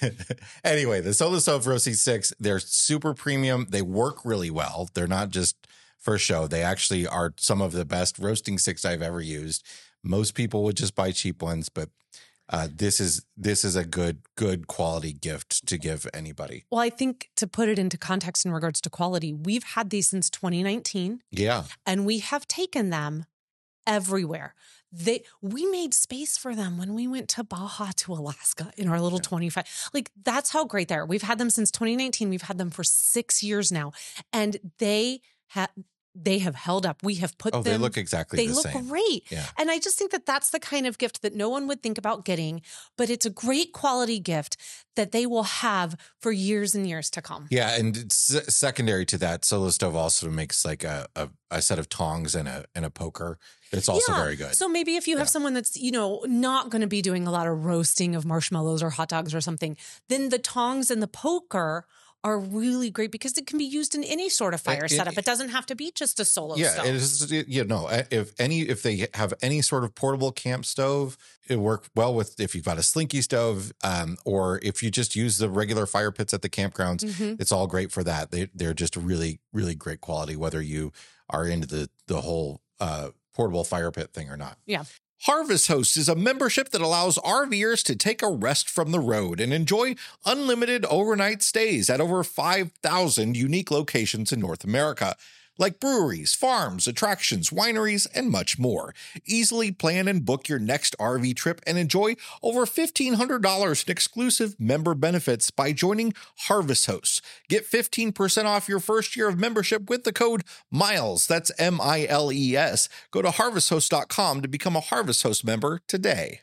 Anyway, the Solo Stove Roasting Sticks, they're super premium. They work really well. They're not just for show. They actually are some of the best roasting sticks I've ever used. Most people would just buy cheap ones, but uh, this is this is a good good quality gift to give anybody. Well, I think to put it into context in regards to quality, we've had these since twenty nineteen, Yeah. and we have taken them everywhere. They we made space for them when we went to Baja to Alaska in our little twenty-five. Like that's how great they are. We've had them since twenty nineteen. We've had them for six years now, and they have they have held up. We have put Oh, them. they look exactly They the look same. great. Yeah. And I just think that that's the kind of gift that no one would think about getting, but it's a great quality gift that they will have for years and years to come. Yeah, and it's secondary to that, Solo Stove also makes like a, a, a set of tongs and a and a poker. It's also Yeah. very good. So maybe if you have Yeah. someone that's, you know, not going to be doing a lot of roasting of marshmallows or hot dogs or something, then the tongs and the poker are really great because it can be used in any sort of fire It- setup. it- It doesn't have to be just a solo Yeah, stove. it is. You know, if any, if they have any sort of portable camp stove, it works well with if you've got a slinky stove, um, or if you just use the regular fire pits at the campgrounds. Mhm. It's all great for that. They they're just really really great quality, whether you are into the the whole uh, portable fire pit thing or not. Yeah. Harvest Host is a membership that allows RVers to take a rest from the road and enjoy unlimited overnight stays at over five thousand unique locations in North America, like breweries, farms, attractions, wineries, and much more. Easily plan and book your next R V trip and enjoy over fifteen hundred dollars in exclusive member benefits by joining Harvest Hosts. Get fifteen percent off your first year of membership with the code MILES. That's M I L E S. Go to harvest host dot com to become a Harvest Host member today.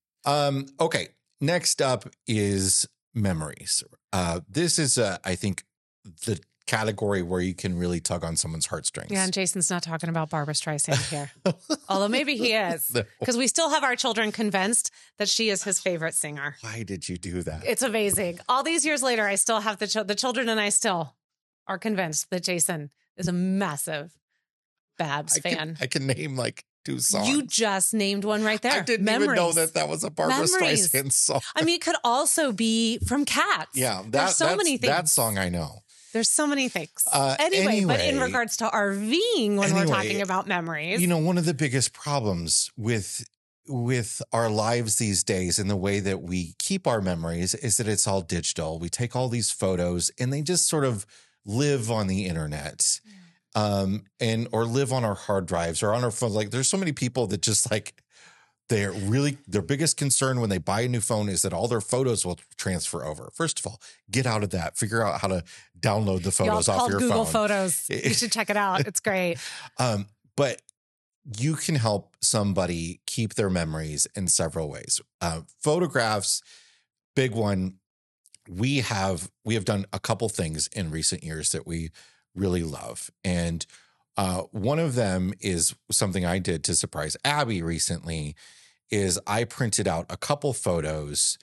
Um, okay, next up is memories. Uh, this is, uh, I think, the category where you can really tug on someone's heartstrings. Yeah, and Jason's not talking about Barbara Streisand here. Although maybe he is. No. Because we still have our children convinced that she is his favorite singer. Why did you do that? It's amazing. All these years later, I still have the, ch- the children and I still are convinced that Jason is a massive Babs I fan. can, I can name like two songs. You just named one right there. I didn't Memories. even know that that was a Barbara Memories. Streisand song. I mean, it could also be from Cats. Yeah, that, There's so that's- many things. that song I know. There's so many things. Uh, anyway, but in anyway- regards to RVing, when we're Anyway, talking about memories, You know, one of the biggest problems with with our lives these days and the way that we keep our memories is that it's all digital. We take all these photos and they just sort of live on the internet. Um, and or live on our hard drives or on our phones. Like there's so many people that just like they're really their biggest concern when they buy a new phone is that all their photos will transfer over. First of all, get out of that. Figure out how to download the Y'all, photos it's off called your Google phone. Photos. You should check it out. It's great. Um, but you can help somebody keep their memories in several ways. Uh, photographs, big one. We have we have done a couple things in recent years that we really love, and Uh, one of them is something I did to surprise Abby recently. Is I printed out a couple photos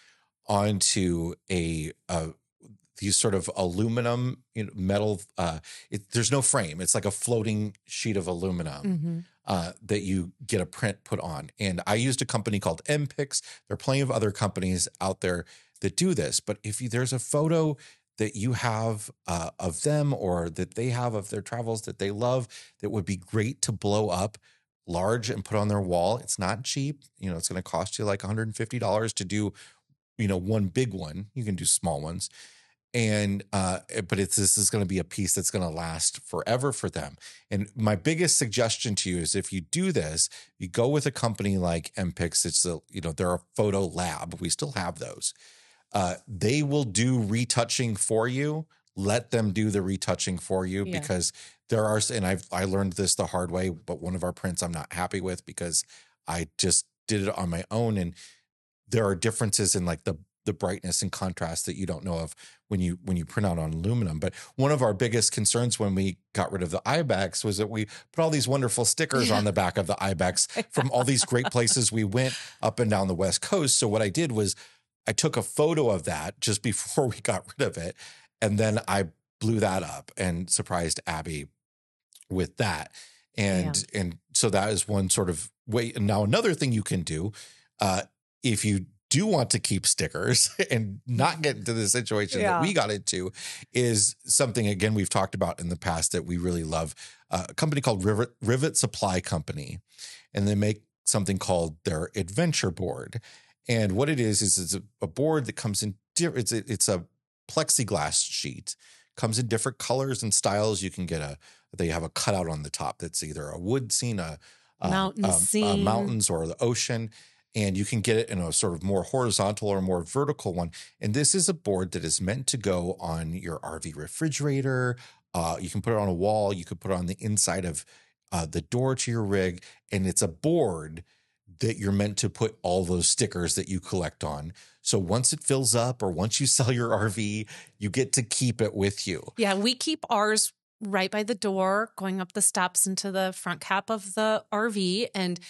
onto a, a these sort of aluminum, you know, metal. Uh, it, there's no frame. It's like a floating sheet of aluminum Mm-hmm. uh, that you get a print put on. And I used a company called M Pix. There are plenty of other companies out there that do this. But if you, there's a photo that you have uh, of them or that they have of their travels that they love, that would be great to blow up large and put on their wall. It's not cheap. You know, it's going to cost you like one hundred fifty dollars to do, you know, one big one. You can do small ones. And, uh, but it's, this is going to be a piece that's going to last forever for them. And my biggest suggestion to you is if you do this, you go with a company like M Pix. It's a, you know, they're a photo lab. We still have those. Uh, they will do retouching for you. Let them do the retouching for you Yeah. because there are, and I've, I learned this the hard way, but one of our prints I'm not happy with because I just did it on my own. And there are differences in like the, the brightness and contrast that you don't know of when you, when you print out on aluminum. But one of our biggest concerns when we got rid of the Ibex was that we put all these wonderful stickers Yeah. on the back of the Ibex from all these great places we went up and down the West Coast. So what I did was I took a photo of that just before we got rid of it. And then I blew that up and surprised Abby with that. And, yeah. and so that is one sort of way. And now another thing you can do, uh, if you do want to keep stickers and not get into the situation yeah. that we got into, is something, again, we've talked about in the past that we really love, uh, a company called Rivet, Rivet Supply Company. And they make something called their adventure board. And what it is, is it's a, a board that comes in, it's a, it's a plexiglass sheet, comes in different colors and styles. You can get a, they have a cutout on the top that's either a wood scene, a, a, Mountain a, scene. a mountains or the ocean. And you can get it in a sort of more horizontal or more vertical one. And this is a board that is meant to go on your R V refrigerator. Uh, you can put it on a wall. You could put it on the inside of uh, the door to your rig. And it's a board that you're meant to put all those stickers that you collect on. So once it fills up or once you sell your R V, you get to keep it with you. Yeah, we keep ours right by the door, going up the steps into the front cap of the R V. And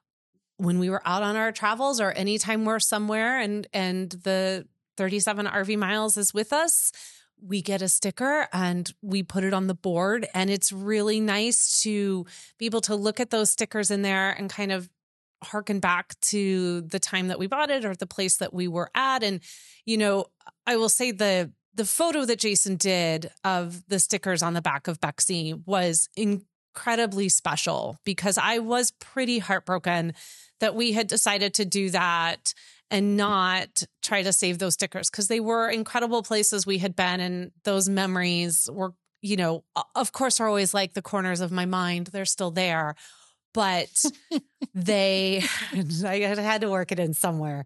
when we were out on our travels or anytime we're somewhere and, and the thirty-seven R V Miles is with us, we get a sticker and we put it on the board. And it's really nice to be able to look at those stickers in there and kind of harken back to the time that we bought it or the place that we were at. And, you know, I will say the the photo that Jason did of the stickers on the back of Bexy was incredibly special because I was pretty heartbroken that we had decided to do that and not try to save those stickers because they were incredible places we had been. And those memories were, you know, of course, are always like the corners of my mind. They're still there. But they, I had to work it in somewhere.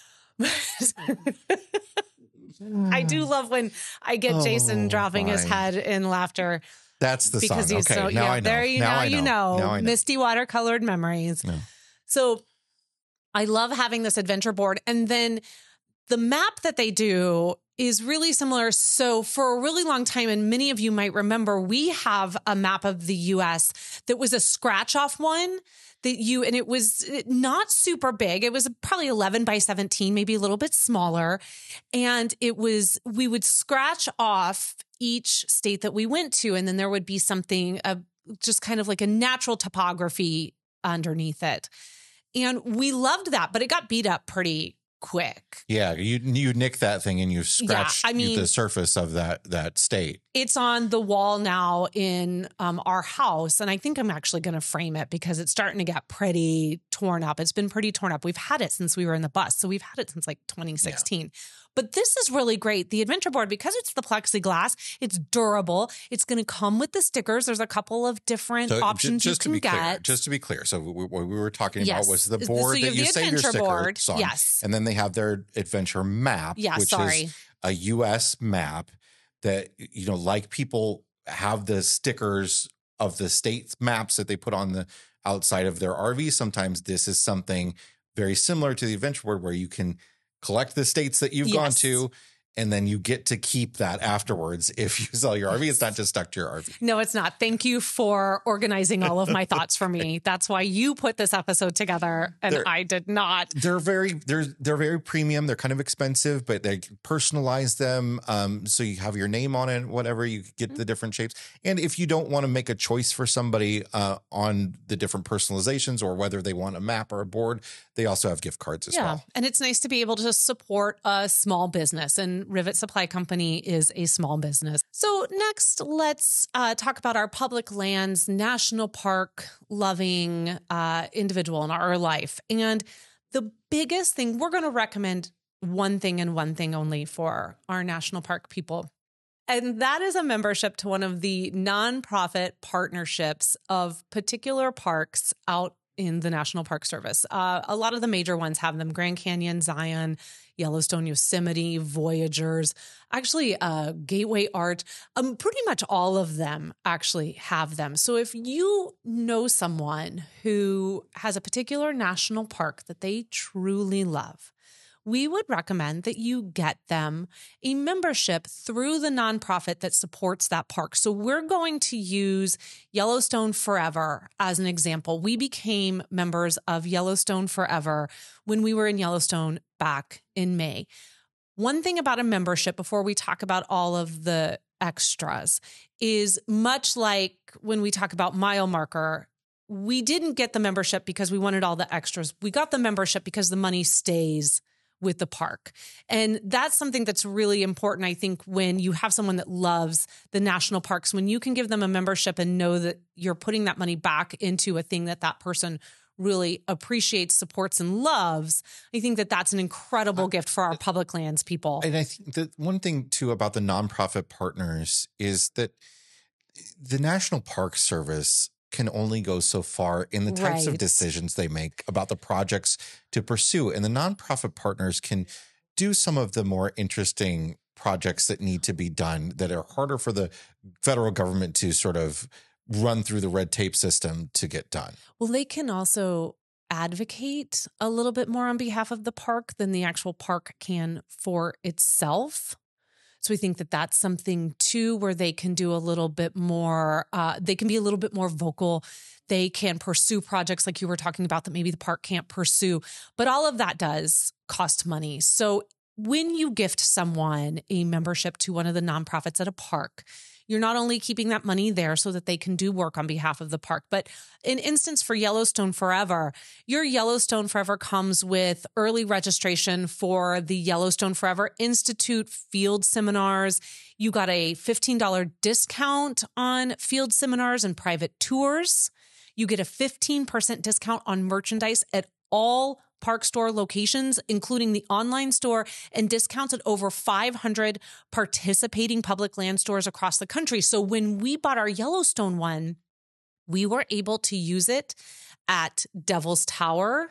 I do love when I get Jason oh, dropping fine. his head in laughter. That's the because song. He's Okay, so, now yeah, I know. There you now know, I know. you know, Now I know. misty watercolored memories. No. So I love having this adventure board. And then the map that they do is really similar. So for a really long time, and many of you might remember, we have a map of the U S that was a scratch off one that you, and it was not super big. It was probably eleven by seventeen, maybe a little bit smaller. And it was, we would scratch off each state that we went to. And then there would be something, uh, just kind of like a natural topography underneath it. And we loved that, but it got beat up pretty quick. Yeah, you you nick that thing and you scratch yeah, I mean, the surface of that that state. It's on the wall now in um, our house, and I think I'm actually going to frame it because it's starting to get pretty torn up. It's been pretty torn up. We've had it since we were in the bus, so we've had it since like twenty sixteen. Yeah. But this is really great. The adventure board, because it's the plexiglass, it's durable. It's going to come with the stickers. There's a couple of different so options just you can to be get. Clear, just to be clear, so what we were talking yes. about was the board so you that you the save your stickers board. on. Yes. And then they have their adventure map, yeah, which sorry. is a U S map that, you know, like people have the stickers of the state maps that they put on the outside of their R V. Sometimes this is something very similar to the adventure board where you can collect the states that you've yes. gone to and then you get to keep that afterwards if you sell your R V. It's not just stuck to your R V. No, it's not. Thank you for organizing all of my thoughts for me. That's why you put this episode together and They're- I did not. They're very they're they're very premium. They're kind of expensive, but they personalize them. Um, so you have your name on it, whatever. You get the different shapes. And if you don't want to make a choice for somebody uh, on the different personalizations or whether they want a map or a board, they also have gift cards as Yeah. well. And it's nice to be able to support a small business. And Rivet Supply Company is a small business. So next, let's uh, talk about our public lands, national park loving uh, individual in our life. And the biggest thing, we're going to recommend one thing and one thing only for our national park people. And that is a membership to one of the nonprofit partnerships of particular parks out in the National Park Service. Uh, a lot of the major ones have them: Grand Canyon, Zion, Yellowstone, Yosemite, Voyagers, actually uh, Gateway Art. Um, pretty much all of them actually have them. So if you know someone who has a particular national park that they truly love, we would recommend that you get them a membership through the nonprofit that supports that park. So we're going to use Yellowstone Forever as an example. We became members of Yellowstone Forever when we were in Yellowstone back in May. One thing about a membership, before we talk about all of the extras, is much like when we talk about Mile Marker, we didn't get the membership because we wanted all the extras. We got the membership because the money stays with the park. And that's something that's really important, I think, when you have someone that loves the national parks, when you can give them a membership and know that you're putting that money back into a thing that that person really appreciates, supports, and loves. I think that that's an incredible gift for our public lands people. And I think that one thing too about the nonprofit partners is that the National Park Service can only go so far in the types Right. of decisions they make about the projects to pursue. And the nonprofit partners can do some of the more interesting projects that need to be done that are harder for the federal government to sort of run through the red tape system to get done. Well, they can also advocate a little bit more on behalf of the park than the actual park can for itself. So we think that that's something too, where they can do a little bit more, uh, they can be a little bit more vocal. They can pursue projects like you were talking about that maybe the park can't pursue, but all of that does cost money. So when you gift someone a membership to one of the nonprofits at a park, you're not only keeping that money there so that they can do work on behalf of the park, but in instance for Yellowstone Forever, your Yellowstone Forever comes with early registration for the Yellowstone Forever Institute field seminars. You got a fifteen dollars discount on field seminars and private tours. You get a fifteen percent discount on merchandise at all park store locations, including the online store, and discounts at over five hundred participating public land stores across the country. So when we bought our Yellowstone one, we were able to use it at Devil's Tower.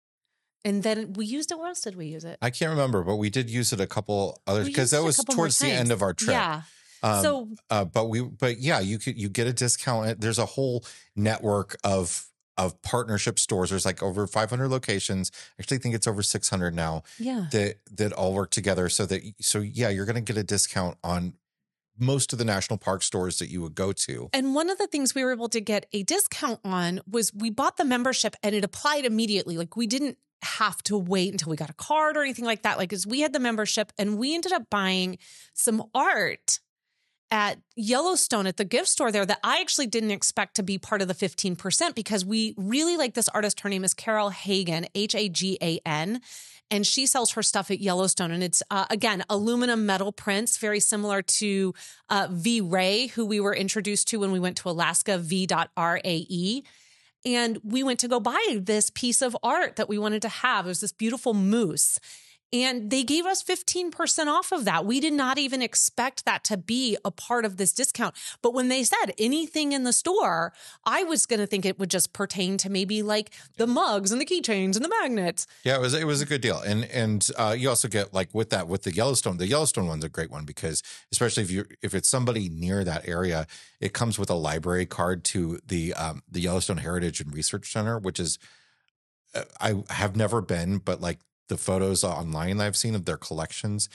And then we used it. Where else did we use it? I can't remember, but we did use it a couple others We because used it that a was couple more towards the times. end of our trip. Yeah. Um, So- uh, but we, but yeah, you could, you get a discount. There's a whole network of, of partnership stores. There's like over five hundred locations. I actually think it's over six hundred now Yeah. that, that all work together. So that, so yeah, you're going to get a discount on most of the national park stores that you would go to. And one of the things we were able to get a discount on was we bought the membership and it applied immediately. Like we didn't have to wait until we got a card or anything like that. Like, as we had the membership and we ended up buying some art at Yellowstone at the gift store there that I actually didn't expect to be part of the fifteen percent, because we really like this artist. Her name is Carol Hagan, H A G A N. And she sells her stuff at Yellowstone. And it's, uh, again, aluminum metal prints, very similar to uh, V. Ray, who we were introduced to when we went to Alaska, V R A E. And we went to go buy this piece of art that we wanted to have. It was this beautiful moose. And they gave us fifteen percent off of that. We did not even expect that to be a part of this discount. But when they said anything in the store, I was going to think it would just pertain to maybe like the mugs and the keychains and the magnets. Yeah, it was it was a good deal, and and uh, you also get like with that with the Yellowstone. The Yellowstone one's a great one because especially if you if it's somebody near that area, it comes with a library card to the um, the Yellowstone Heritage and Research Center, which is uh, I have never been, but like the photos online I've seen of their collections,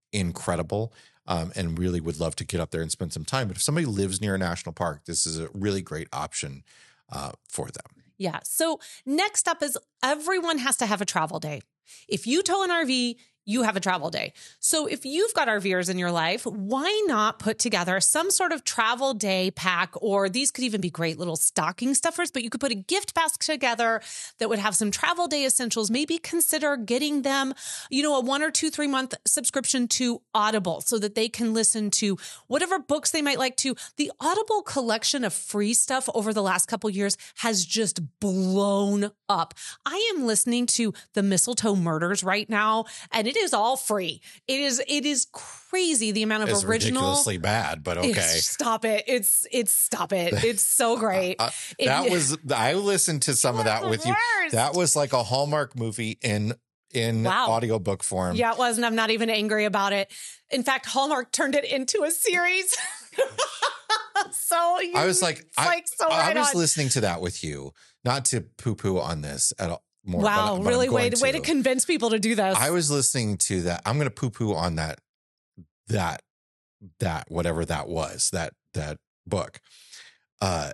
incredible. Um, and really would love to get up there and spend some time. But if somebody lives near a national park, this is a really great option uh, for them. Yeah. So next up is everyone has to have a travel day. If you tow an R V, you have a travel day. So if you've got RVers in your life, why not put together some sort of travel day pack? Or these could even be great little stocking stuffers, but you could put a gift basket together that would have some travel day essentials. Maybe consider getting them, you know, a one or two, three month subscription to Audible so that they can listen to whatever books they might like to. The Audible collection of free stuff over the last couple years has just blown up. I am listening to The Mistletoe Murders right now, and it is all free. It is it is crazy the amount of It's original. ridiculously bad, but okay. It's, stop it! It's it's stop it! It's so great. uh, it, that was I listened to some of that with worst. you. That was like a Hallmark movie in in wow. audiobook form. Yeah, it was, and I'm not even angry about it. In fact, Hallmark turned it into a series. so you, I was like, it's I, like so I right was on. listening to that with you, not to poo poo on this at all. More, wow, but, but really I'm way going to, way to convince people to do this. I was listening to that. I'm going to poo poo on that, that, that, whatever that was, that, that book. Uh,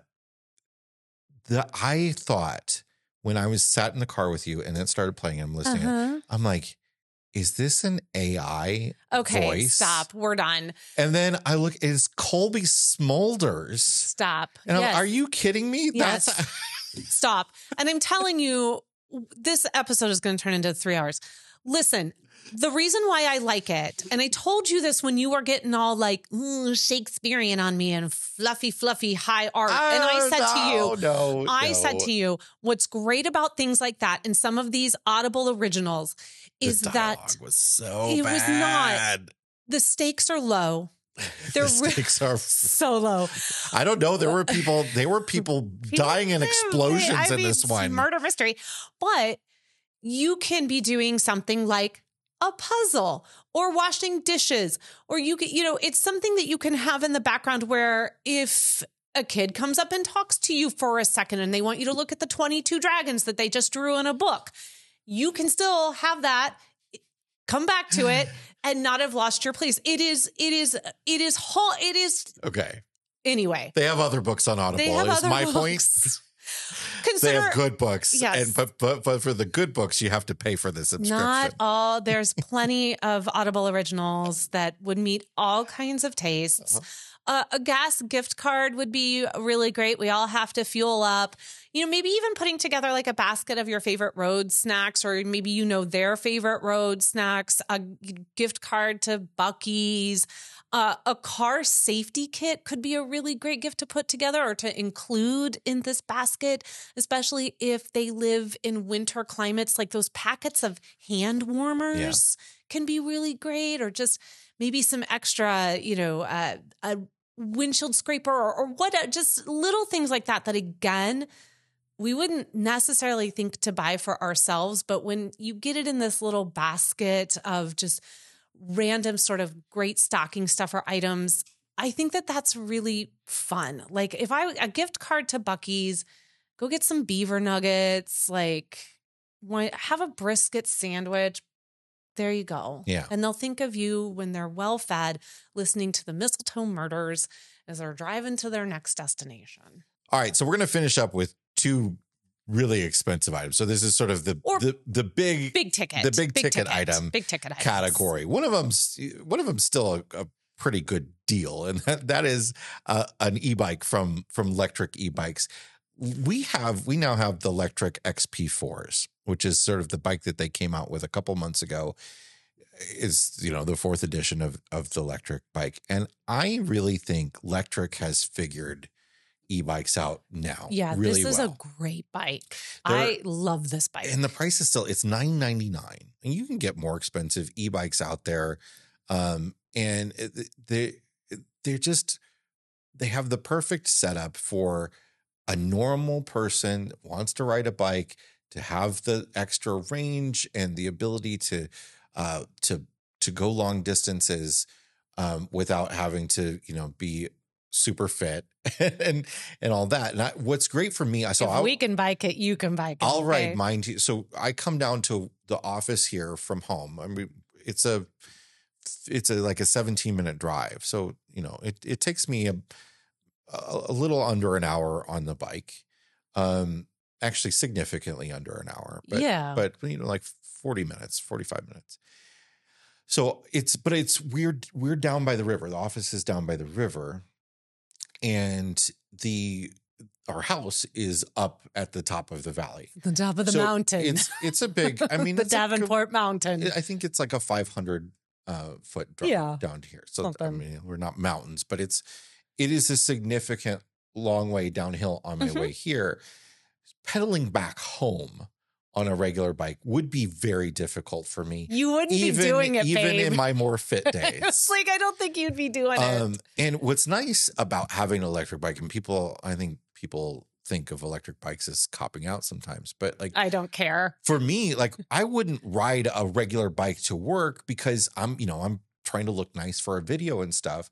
the, I thought when I was sat in the car with you and then started playing and I'm listening, uh-huh. I'm like, is this an A I okay, voice? stop. We're done. And then I look, it's Colby Smulders. Stop. And yes. I'm, are you kidding me? Yes. That's Stop. And I'm telling you, this episode is going to turn into three hours. Listen, the reason why I like it, and I told you this when you were getting all like mm, Shakespearean on me and fluffy, fluffy high art. Oh, and I said no, to you, no, I no. said to you, what's great about things like that and some of these Audible originals is the that was so it bad. was not. The stakes are low. They're the stakes are so low. I don't know. There were people, there were people dying in explosions I in mean, this one. Murder mystery. But you can be doing something like a puzzle or washing dishes, or you can, you know, it's something that you can have in the background where if a kid comes up and talks to you for a second and they want you to look at the twenty-two dragons that they just drew in a book, you can still have that, come back to it and not have lost your place. It is, it is, it is whole, it is. Okay. Anyway. They have other books on Audible. They have is other my books. point. Consider, they have good books. Yes. And but, but but for the good books, you have to pay for the subscription. Not all. There's plenty of Audible originals that would meet all kinds of tastes. Uh-huh. Uh, a gas gift card would be really great. We all have to fuel up. You know, maybe even putting together like a basket of your favorite road snacks, or maybe you know their favorite road snacks, a gift card to Buc-ee's. Uh, a car safety kit could be a really great gift to put together or to include in this basket, especially if they live in winter climates. Like those packets of hand warmers yeah. can be really great, or just maybe some extra, you know, uh, a windshield scraper or, or what, just little things like that, that again, we wouldn't necessarily think to buy for ourselves, but when you get it in this little basket of just random sort of great stocking stuffer items, I think that that's really fun. Like if I, a gift card to Buc-ee's, go get some beaver nuggets, like have a brisket sandwich. There you go. Yeah. And they'll think of you when they're well fed, listening to the Mistletoe Murders as they're driving to their next destination. All right. So we're going to finish up with two really expensive items. So this is sort of the or the, the big big ticket, the big, big ticket, ticket item big ticket items. category. One of them's one of them's still a, a pretty good deal, and that, that is uh, an e-bike from from Electric E-Bikes. We have we now have the Electric X P fours, which is sort of the bike that they came out with a couple months ago. Is, you know, the fourth edition of of the electric bike, and I really think Electric has figured e-bikes out now. Yeah, really this is well. a great bike. They're, I love this bike. And the price is still, it's nine ninety-nine. And you can get more expensive e-bikes out there. Um, and they, they're just, they have the perfect setup for a normal person that wants to ride a bike, to have the extra range and the ability to, uh, to, to go long distances um, without having to, you know, be super fit and and all that. And I, what's great for me, I saw if we can bike it, you can bike it. I'll okay? ride mine too. So I come down to the office here from home. I mean, it's a it's a, like a seventeen minute drive. So, you know, it, it takes me a, a little under an hour on the bike. Um, actually significantly under an hour, but, yeah. but, you know, like forty minutes, forty-five minutes. So it's, but it's weird. We're down by the river. The office is down by the river, and the, our house is up at the top of the valley. The top of the so mountain. It's, it's a big, I mean, the it's Davenport like a, Mountain. I think it's like a five hundred uh, foot drop yeah. down here. So, Something. I mean, we're not mountains, but it's, it is a significant long way downhill on my mm-hmm. way here. Pedaling back home on a regular bike would be very difficult for me. You wouldn't even, be doing it, even babe. in my more fit days. It's like, I don't think you'd be doing um, it. And what's nice about having an electric bike, and people, I think people think of electric bikes as copping out sometimes, but like, I don't care. For me, like, I wouldn't ride a regular bike to work because I'm, you know, I'm trying to look nice for a video and stuff.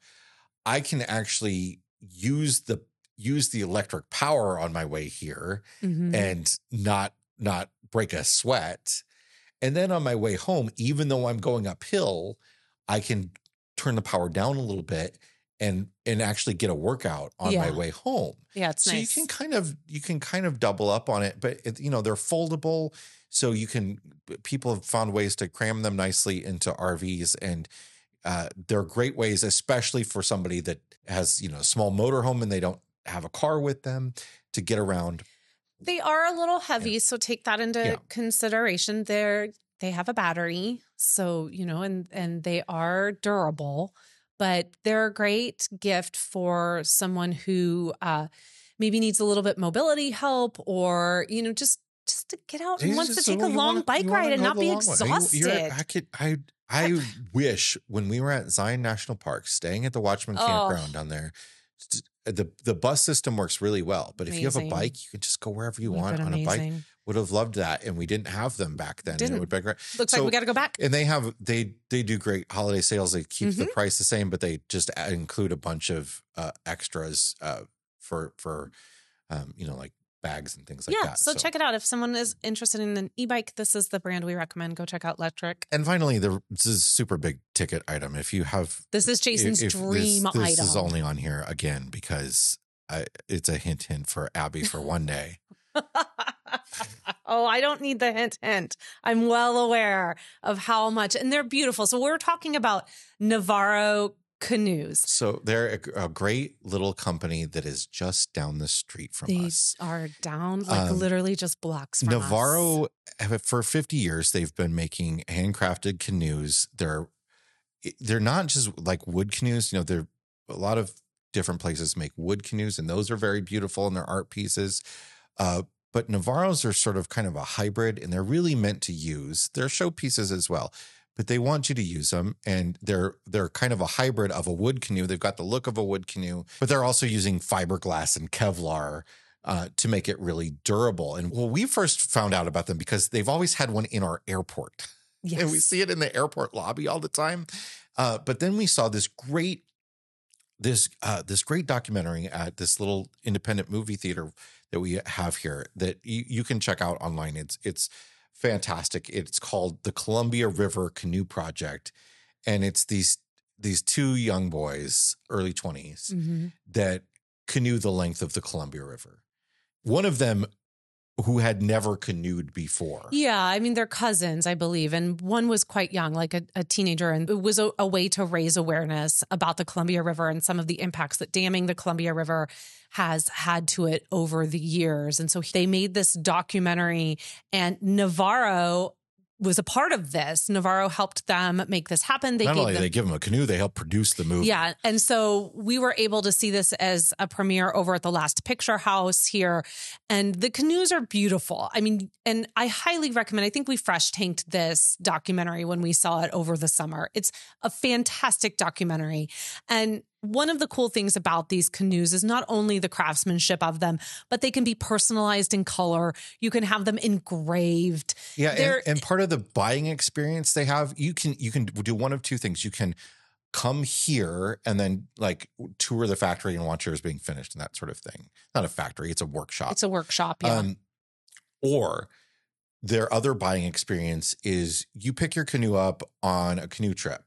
I can actually use the use the electric power on my way here mm-hmm. and not not break a sweat. And then on my way home, even though I'm going uphill, I can turn the power down a little bit and and actually get a workout on yeah. my way home. Yeah, it's so nice. you can kind of you can kind of double up on it, but it, you know, they're foldable, so you can people have found ways to cram them nicely into R Vs, and uh, they're great ways, especially for somebody that has, you know, a small motorhome and they don't have a car with them, to get around. They are a little heavy, yeah. so take that into yeah. consideration. They're they have a battery, so you know, and and they are durable, but they're a great gift for someone who uh, maybe needs a little bit mobility help, or you know, just just to get out and wants to take a long wanna, bike ride and not be exhausted. You're, you're, I could, I I wish when we were at Zion National Park, staying at the Watchman oh. campground down there. The the bus system works really well, but amazing. if you have a bike, you can just go wherever you We've want on amazing. a bike. Would have loved that, and we didn't have them back then. Didn't. And it would be great. Looks so, like we got to go back. And they have they they do great holiday sales. They keep mm-hmm. the price the same, but they just include a bunch of uh, extras uh, for for um, you know, like bags and things like yeah, that. So, so check it out. If someone is interested in an e-bike, this is the brand we recommend. Go check out Lectric. And finally, the, this is a super big ticket item. If you have this is Jason's if, dream this, this item. This is only on here again because I, it's a hint hint for Abby for one day. Oh, I don't need the hint hint. I'm well aware of how much, and they're beautiful. So we're talking about Navarro canoes. So they're a, a great little company that is just down the street from they us. They are down like um, literally just blocks from Navarro, us. For fifty years, they've been making handcrafted canoes. They're they're not just like wood canoes. You know, they're a lot of different places make wood canoes, and those are very beautiful and they're art pieces. Uh, but Navarros are sort of kind of a hybrid, and they're really meant to use. They're showpieces as well, but they want you to use them, and they're they're kind of a hybrid of a wood canoe. They've got the look of a wood canoe, but they're also using fiberglass and Kevlar uh, to make it really durable. And well, we first found out about them because they've always had one in our airport. Yes. And we see it in the airport lobby all the time. Uh, but then we saw this great this uh, this great documentary at this little independent movie theater that we have here that you, you can check out online. It's it's fantastic. It's called the Columbia River Canoe Project, and it's these these two young boys, early twenties, mm-hmm. that canoe the length of the Columbia River. One of them who had never canoed before. Yeah, I mean, they're cousins, I believe. And one was quite young, like a, a teenager. And it was a, a way to raise awareness about the Columbia River and some of the impacts that damming the Columbia River has had to it over the years. And so they made this documentary, and Navarro was a part of this. Navarro helped them make this happen. They Not gave only them, they give them a canoe, they help produce the movie. Yeah. And so we were able to see this as a premiere over at the Last Picture House here. And the canoes are beautiful. I mean, and I highly recommend, I think we fresh tanked this documentary when we saw it over the summer. It's a fantastic documentary. And one of the cool things about these canoes is not only the craftsmanship of them, but they can be personalized in color. You can have them engraved. Yeah, and, and part of the buying experience they have, you can you can do one of two things. You can come here and then like tour the factory and watch yours being finished and that sort of thing. Not a factory, it's a workshop. It's a workshop, yeah. Um, or their other buying experience is you pick your canoe up on a canoe trip.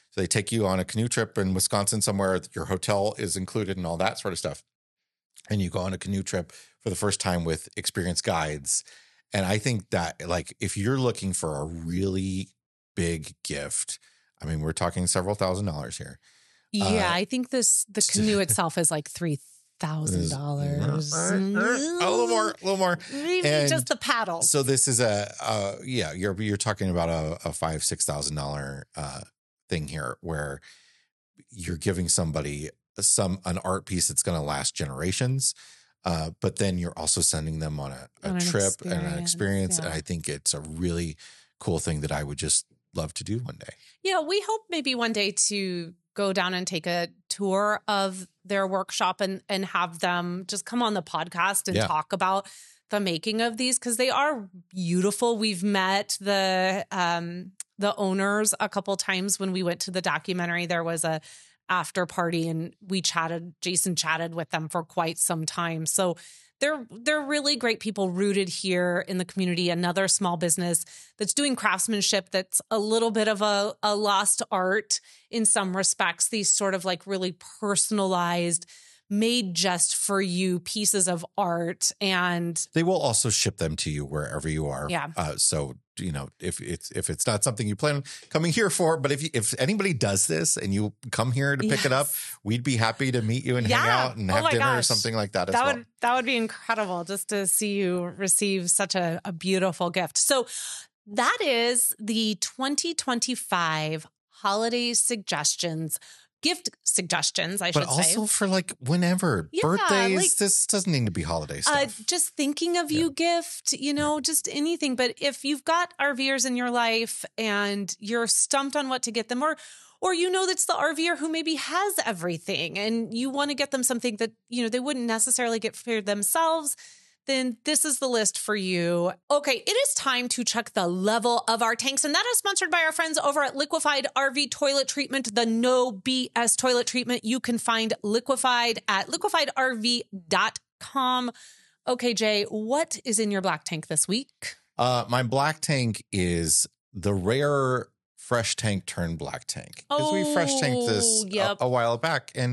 So they take you on a canoe trip in Wisconsin somewhere. Your hotel is included and all that sort of stuff. And you go on a canoe trip for the first time with experienced guides. And I think that, like, if you're looking for a really big gift, I mean, we're talking several thousand dollars here. Yeah, Uh, I think this the canoe itself is like three thousand dollars. A little more, a little more. Maybe And just the paddle. So this is a, uh, yeah, you're you're talking about a, a five six thousand dollar uh, thing here, where you're giving somebody some an art piece that's going to last generations, uh, but then you're also sending them on a, a On an trip and an experience, experience, yeah. and I think it's a really cool thing that I would just love to do one day. Yeah, we hope maybe one day to go down and take a tour of their workshop and and have them just come on the podcast and Yeah. talk about the making of these, because they are beautiful. We've met the um the owners a couple times when we went to the documentary. There was a after party and we chatted, Jason chatted with them for quite some time. So they're they're really great people rooted here in the community. Another small business that's doing craftsmanship that's a little bit of a, a lost art in some respects. These sort of like really personalized, made just for you pieces of art. And They will also ship them to you wherever you are. Yeah. Uh, so you know, if it's if it's not something you plan on coming here for, but if you, if anybody does this and you come here to pick it up, Yes. we'd be happy to meet you and hang Yeah. out and Oh have my dinner or gosh. something like that as that well. would that would be incredible just to see you receive such a, a beautiful gift. So that is the twenty twenty-five holiday suggestions, gift suggestions, I But should also say. for like whenever Yeah, birthdays, like- this doesn't need to be holiday Uh, stuff. just thinking of you gift, you know, just anything. But if you've got RVers in your life and you're stumped on what to get them, or or you know that's the RVer who maybe has everything and you want to get them something that, you know, they wouldn't necessarily get for themselves, then this is the list for you. Okay, it is time to check the level of our tanks, and that is sponsored by our friends over at Liquefied R V Toilet Treatment, the no B S toilet treatment. You can find Liquefied at liquefied R V dot com. Okay, Jay, what is in your black tank this week? Uh, my black tank is the rare fresh tank turned black tank, because we fresh tanked this Oh, a- yep. a, while back, and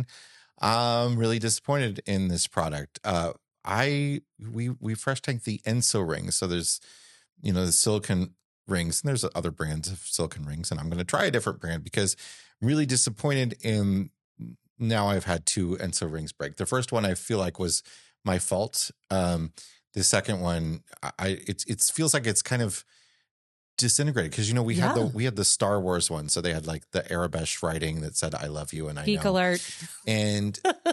I'm really disappointed in this product. Uh, I we we fresh tanked the Enso rings, so there's you know the silicone rings, and there's other brands of silicone rings, and I'm going to try a different brand because I'm really disappointed in. Now I've had two Enso rings break. The first one I feel like was my fault. Um, the second one, I it it feels like it's kind of disintegrated, because you know we had the Yeah. we had the Star Wars one, so they had like the Arabesh writing that said "I love you" and I Geek know. alert. And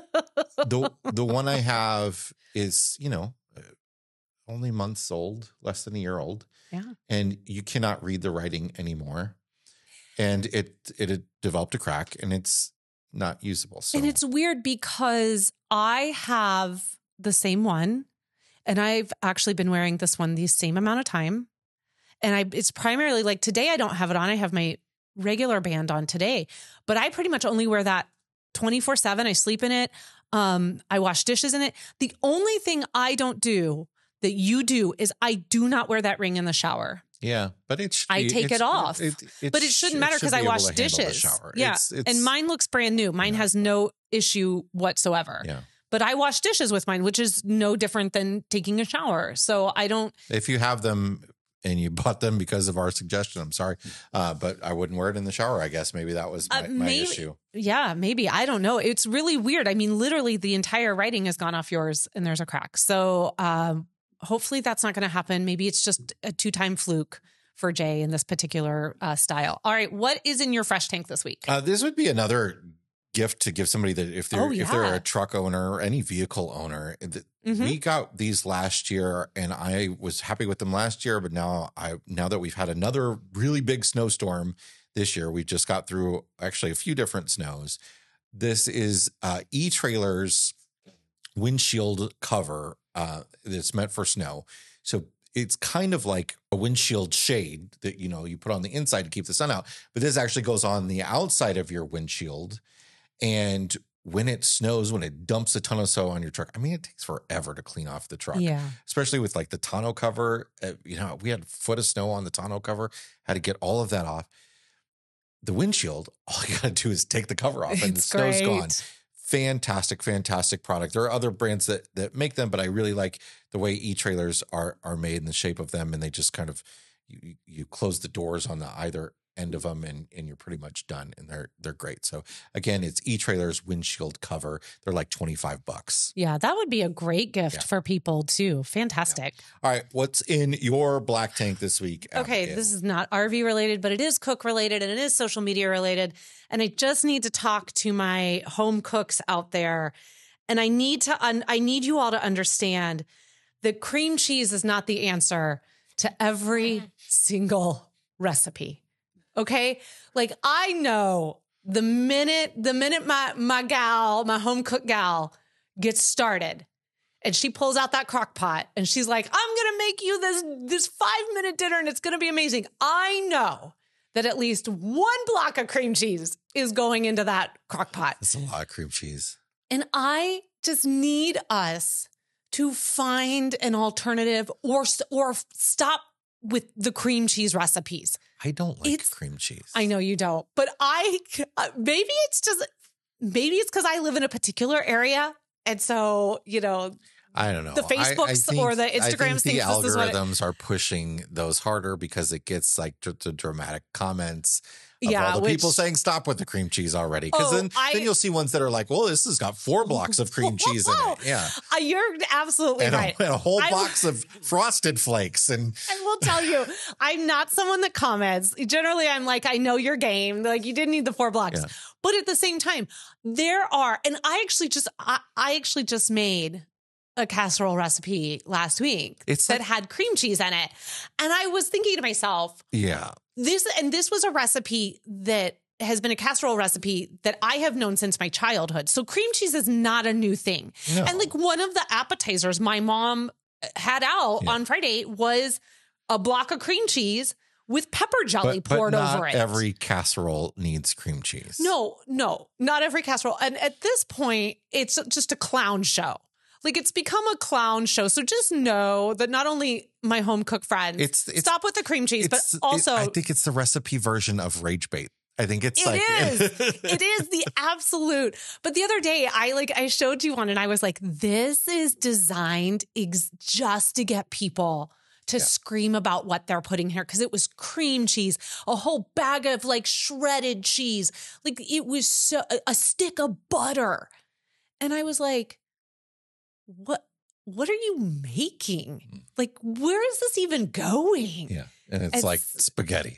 the the one I have is you know only months old, less than a year old, Yeah. and you cannot read the writing anymore, and it it had developed a crack, and it's not usable. So And it's weird because I have the same one, and I've actually been wearing this one the same amount of time. And I it's primarily like today I don't have it on. I have my regular band on today, but I pretty much only wear that twenty-four seven. I sleep in it. Um, I wash dishes in it. The only thing I don't do that you do is I do not wear that ring in the shower. yeah, but it's I take it off. But it shouldn't matter because I wash dishes. Shower. Yeah. It's, it's, And mine looks brand new. Mine Yeah. has no issue whatsoever. Yeah. But I wash dishes with mine, which is no different than taking a shower. So I don't. If you have them and you bought them because of our suggestion, I'm sorry, uh, but I wouldn't wear it in the shower. I guess maybe that was my, Uh, my maybe- issue. Yeah, maybe. I don't know. It's really weird. I mean, literally the entire writing has gone off yours and there's a crack. So um, hopefully that's not going to happen. Maybe it's just a two time fluke for Jay in this particular uh, style. All right. What is in your fresh tank this week? Uh, this would be another gift to give somebody that if they're Oh, if they're yeah. a truck owner or any vehicle owner. Th- Mhm. We got these last year, and I was happy with them last year. But now I now that we've had another really big snowstorm this year, we just got through actually a few different snows. This is uh, E-Trailer's windshield cover uh, that's meant for snow. So it's kind of like a windshield shade that, you know, you put on the inside to keep the sun out, but this actually goes on the outside of your windshield. And when it snows, when it dumps a ton of snow on your truck, I mean, it takes forever to clean off the truck, Yeah. especially with like the tonneau cover. Uh, you know, we had a foot of snow on the tonneau cover, had to get all of that off. the windshield, all you got to do is take the cover off and It's the snow's great. gone. Fantastic, fantastic product. There are other brands that that make them, but I really like the way e-trailers are are made and the shape of them. And they just kind of, you, you close the doors on the either end of them and, and you're pretty much done. And they're, they're great. So again, it's e-trailers windshield cover. They're like twenty-five bucks. Yeah, that would be a great gift Yeah. for people too. Fantastic. All right. What's in your black tank this week? Okay, Abigail? this is not R V related, but it is cook related and it is social media related. And I just need to talk to my home cooks out there. And I need to, un- I need you all to understand that cream cheese is not the answer to every single recipe. Okay. Like I know the minute, the minute my, my gal, my home cook gal gets started, and she pulls out that crock pot and she's like, I'm going to make you this, this five minute dinner and it's going to be amazing. I know that at least one block of cream cheese is going into that crock pot. That's a lot of cream cheese. And I just need us to find an alternative or, or stop with the cream cheese recipes. I don't like It's- cream cheese. I know you don't, but I, uh, maybe it's just, maybe it's because I live in a particular area. And so, you know, I don't know. the Facebooks or the I Instagrams think think the this is what it- algorithms are pushing those harder because it gets like the, the dramatic comments of Yeah, all the people which- saying stop with the cream cheese already. Because Oh, then, I- then you'll see ones that are like, well, this has got four blocks of cream cheese in it. Yeah. Uh, you're absolutely And a, right. and a whole I- box of frosted flakes. And I will tell you, I'm not someone that comments. Generally, I'm like, I know your game. Like, you didn't need the four blocks. Yeah. But at the same time, there are, and I actually just, I, I actually just made a casserole recipe last week It's that like- had cream cheese in it. And I was thinking to myself, yeah. this, and this was a recipe that has been a casserole recipe that I have known since my childhood. So cream cheese is not a new thing. No. And like one of the appetizers my mom had out Yeah. on Friday was a block of cream cheese with pepper jelly But, but poured not over it. every casserole needs cream cheese. No, no, not every casserole. And at this point, it's just a clown show. Like it's become a clown show. So just know that not only my home cook friends It's- it's- stop with the cream cheese, but It's- it- also I think it's the recipe version of rage bait. I think it's It like is. It is the absolute. But the other day, I like I showed you one, and I was like, "This is designed ex- just to get people to scream about what they're putting here," because it was cream cheese, a whole bag of like shredded cheese, like it was so a, a stick of butter, and I was like, "What? What are you making? Like, where is this even going?" Yeah. And it's, It's- like spaghetti.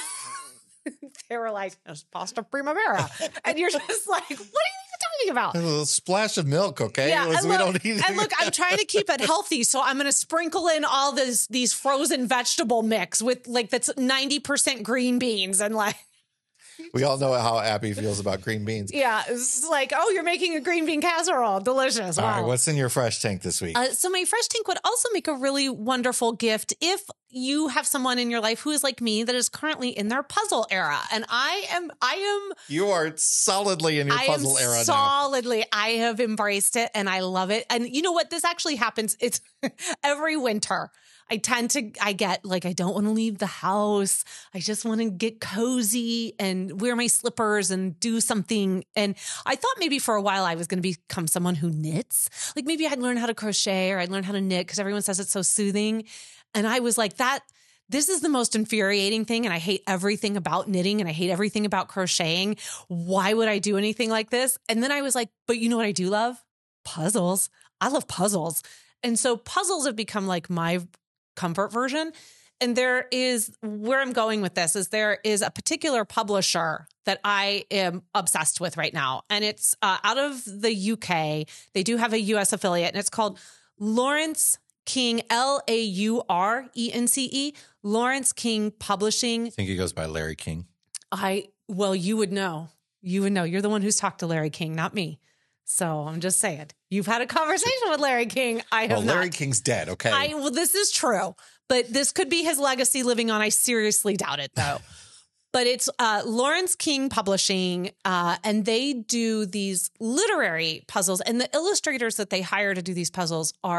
They were like, "It's pasta primavera," and you're just like, "What are you even talking about?" A little splash of milk, okay? Yeah, Let's- and we look, don't need and look, I'm trying to keep it healthy, so I'm going to sprinkle in all this these frozen vegetable mix with like that's ninety percent green beans and like, We all know how Abby feels about green beans. yeah, it's like, oh, you're making a green bean casserole, delicious. All Wow. right, what's in your fresh tank this week? Uh, so my fresh tank would also make a really wonderful gift if you have someone in your life who is like me that is currently in their puzzle era, and I am, I am. you are solidly in your I puzzle am era now. solidly. I have embraced it and I love it. And you know what? This actually happens. It's every winter. I tend to, I get like, I don't want to leave the house. I just want to get cozy and wear my slippers and do something. And I thought maybe for a while I was going to become someone who knits. Like maybe I'd learn how to crochet or I'd learn how to knit because everyone says it's so soothing. And I was like, that, this is the most infuriating thing. And I hate everything about knitting and I hate everything about crocheting. Why would I do anything like this? And then I was like, but you know what I do love? Puzzles. I love puzzles. And so puzzles have become like my comfort version. And there is where I'm going with this is there is a particular publisher that I am obsessed with right now. And it's uh, out of the U K. They do have a U S affiliate and it's called Laurence King, L A U R E N C E, Laurence King Publishing. I think he goes by Larry King. I, well, you would know. You would know. You're the one who's talked to Larry King, not me. So I'm just saying. You've had a conversation with Larry King. I have Well, Larry not. King's dead, okay? I, well, this is true, but this could be his legacy living on. I seriously doubt it, though. But it's uh, Laurence King Publishing, uh, and they do these literary puzzles. And the illustrators that they hire to do these puzzles are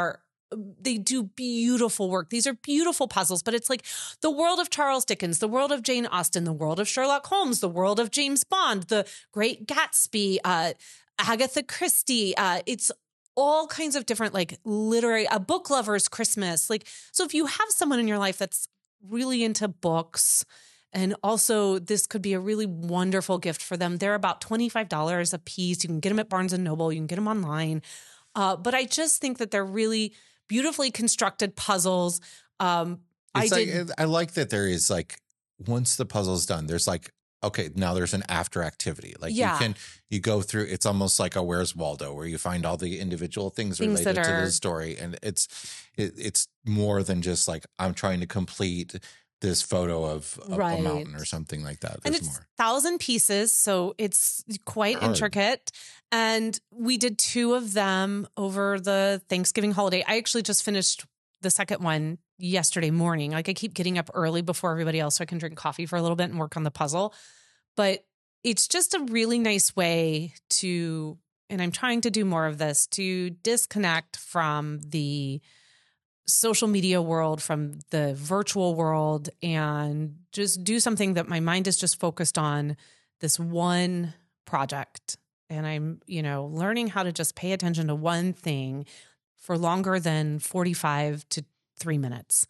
they do beautiful work. These are beautiful puzzles, but it's like the world of Charles Dickens, the world of Jane Austen, the world of Sherlock Holmes, the world of James Bond, the Great Gatsby, uh, Agatha Christie. Uh, it's all kinds of different, like literary, a book lover's Christmas. Like, so if you have someone in your life that's really into books, and also this could be a really wonderful gift for them. They're about twenty-five dollars a piece. You can get them at Barnes and Noble. You can get them online. Uh, but I just think that they're really beautifully constructed puzzles. Um, it's I like, did. I like that there is like, once the puzzle's done, there's like, okay, now there's an after activity. Like Yeah. you can, you go through, it's almost like a Where's Waldo, where you find all the individual things, Things related that to are- the story. And it's, it, it's more than just like, I'm trying to complete this photo of a, Right. a mountain or something like that. And There's it's more. thousand pieces, so it's quite Hard. intricate. And we did two of them over the Thanksgiving holiday. I actually just finished the second one yesterday morning. Like I keep getting up early before everybody else so I can drink coffee for a little bit and work on the puzzle. But it's just a really nice way to, and I'm trying to do more of this, to disconnect from the social media world, from the virtual world, and just do something that my mind is just focused on this one project. And I'm, you know, learning how to just pay attention to one thing for longer than forty-five to three minutes.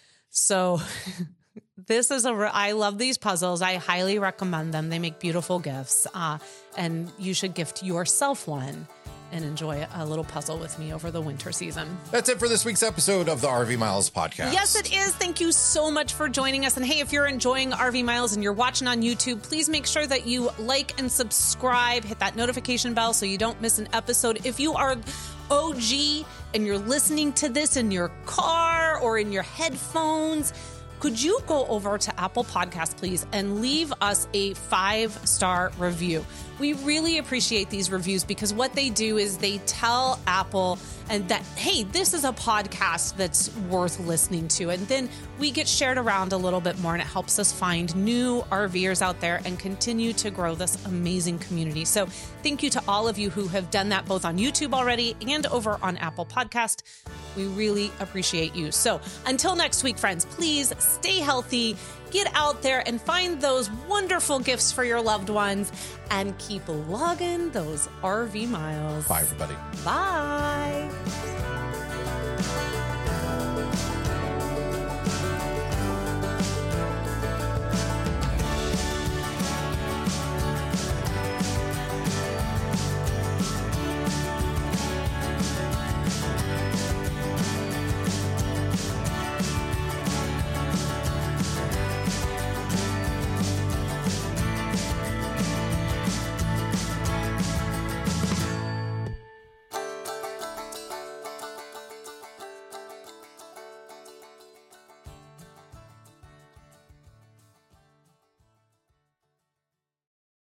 So this is a, I love these puzzles. I highly recommend them. They make beautiful gifts. Uh, and you should gift yourself one and enjoy a little puzzle with me over the winter season. That's it for this week's episode of the R V Miles podcast. Yes, it is. Thank you so much for joining us. And hey, if you're enjoying R V Miles and you're watching on YouTube, please make sure that you like and subscribe. Hit that notification bell so you don't miss an episode. If you are O G and you're listening to this in your car or in your headphones, could you go over to Apple Podcasts, please, and leave us a five-star review? We really appreciate these reviews because what they do is they tell Apple and that, hey, this is a podcast that's worth listening to. And then we get shared around a little bit more, and it helps us find new RVers out there and continue to grow this amazing community. So thank you to all of you who have done that both on YouTube already and over on Apple Podcast. We really appreciate you. So until next week, friends, please stay healthy, get out there and find those wonderful gifts for your loved ones, and keep logging those R V miles. Bye, everybody. Bye.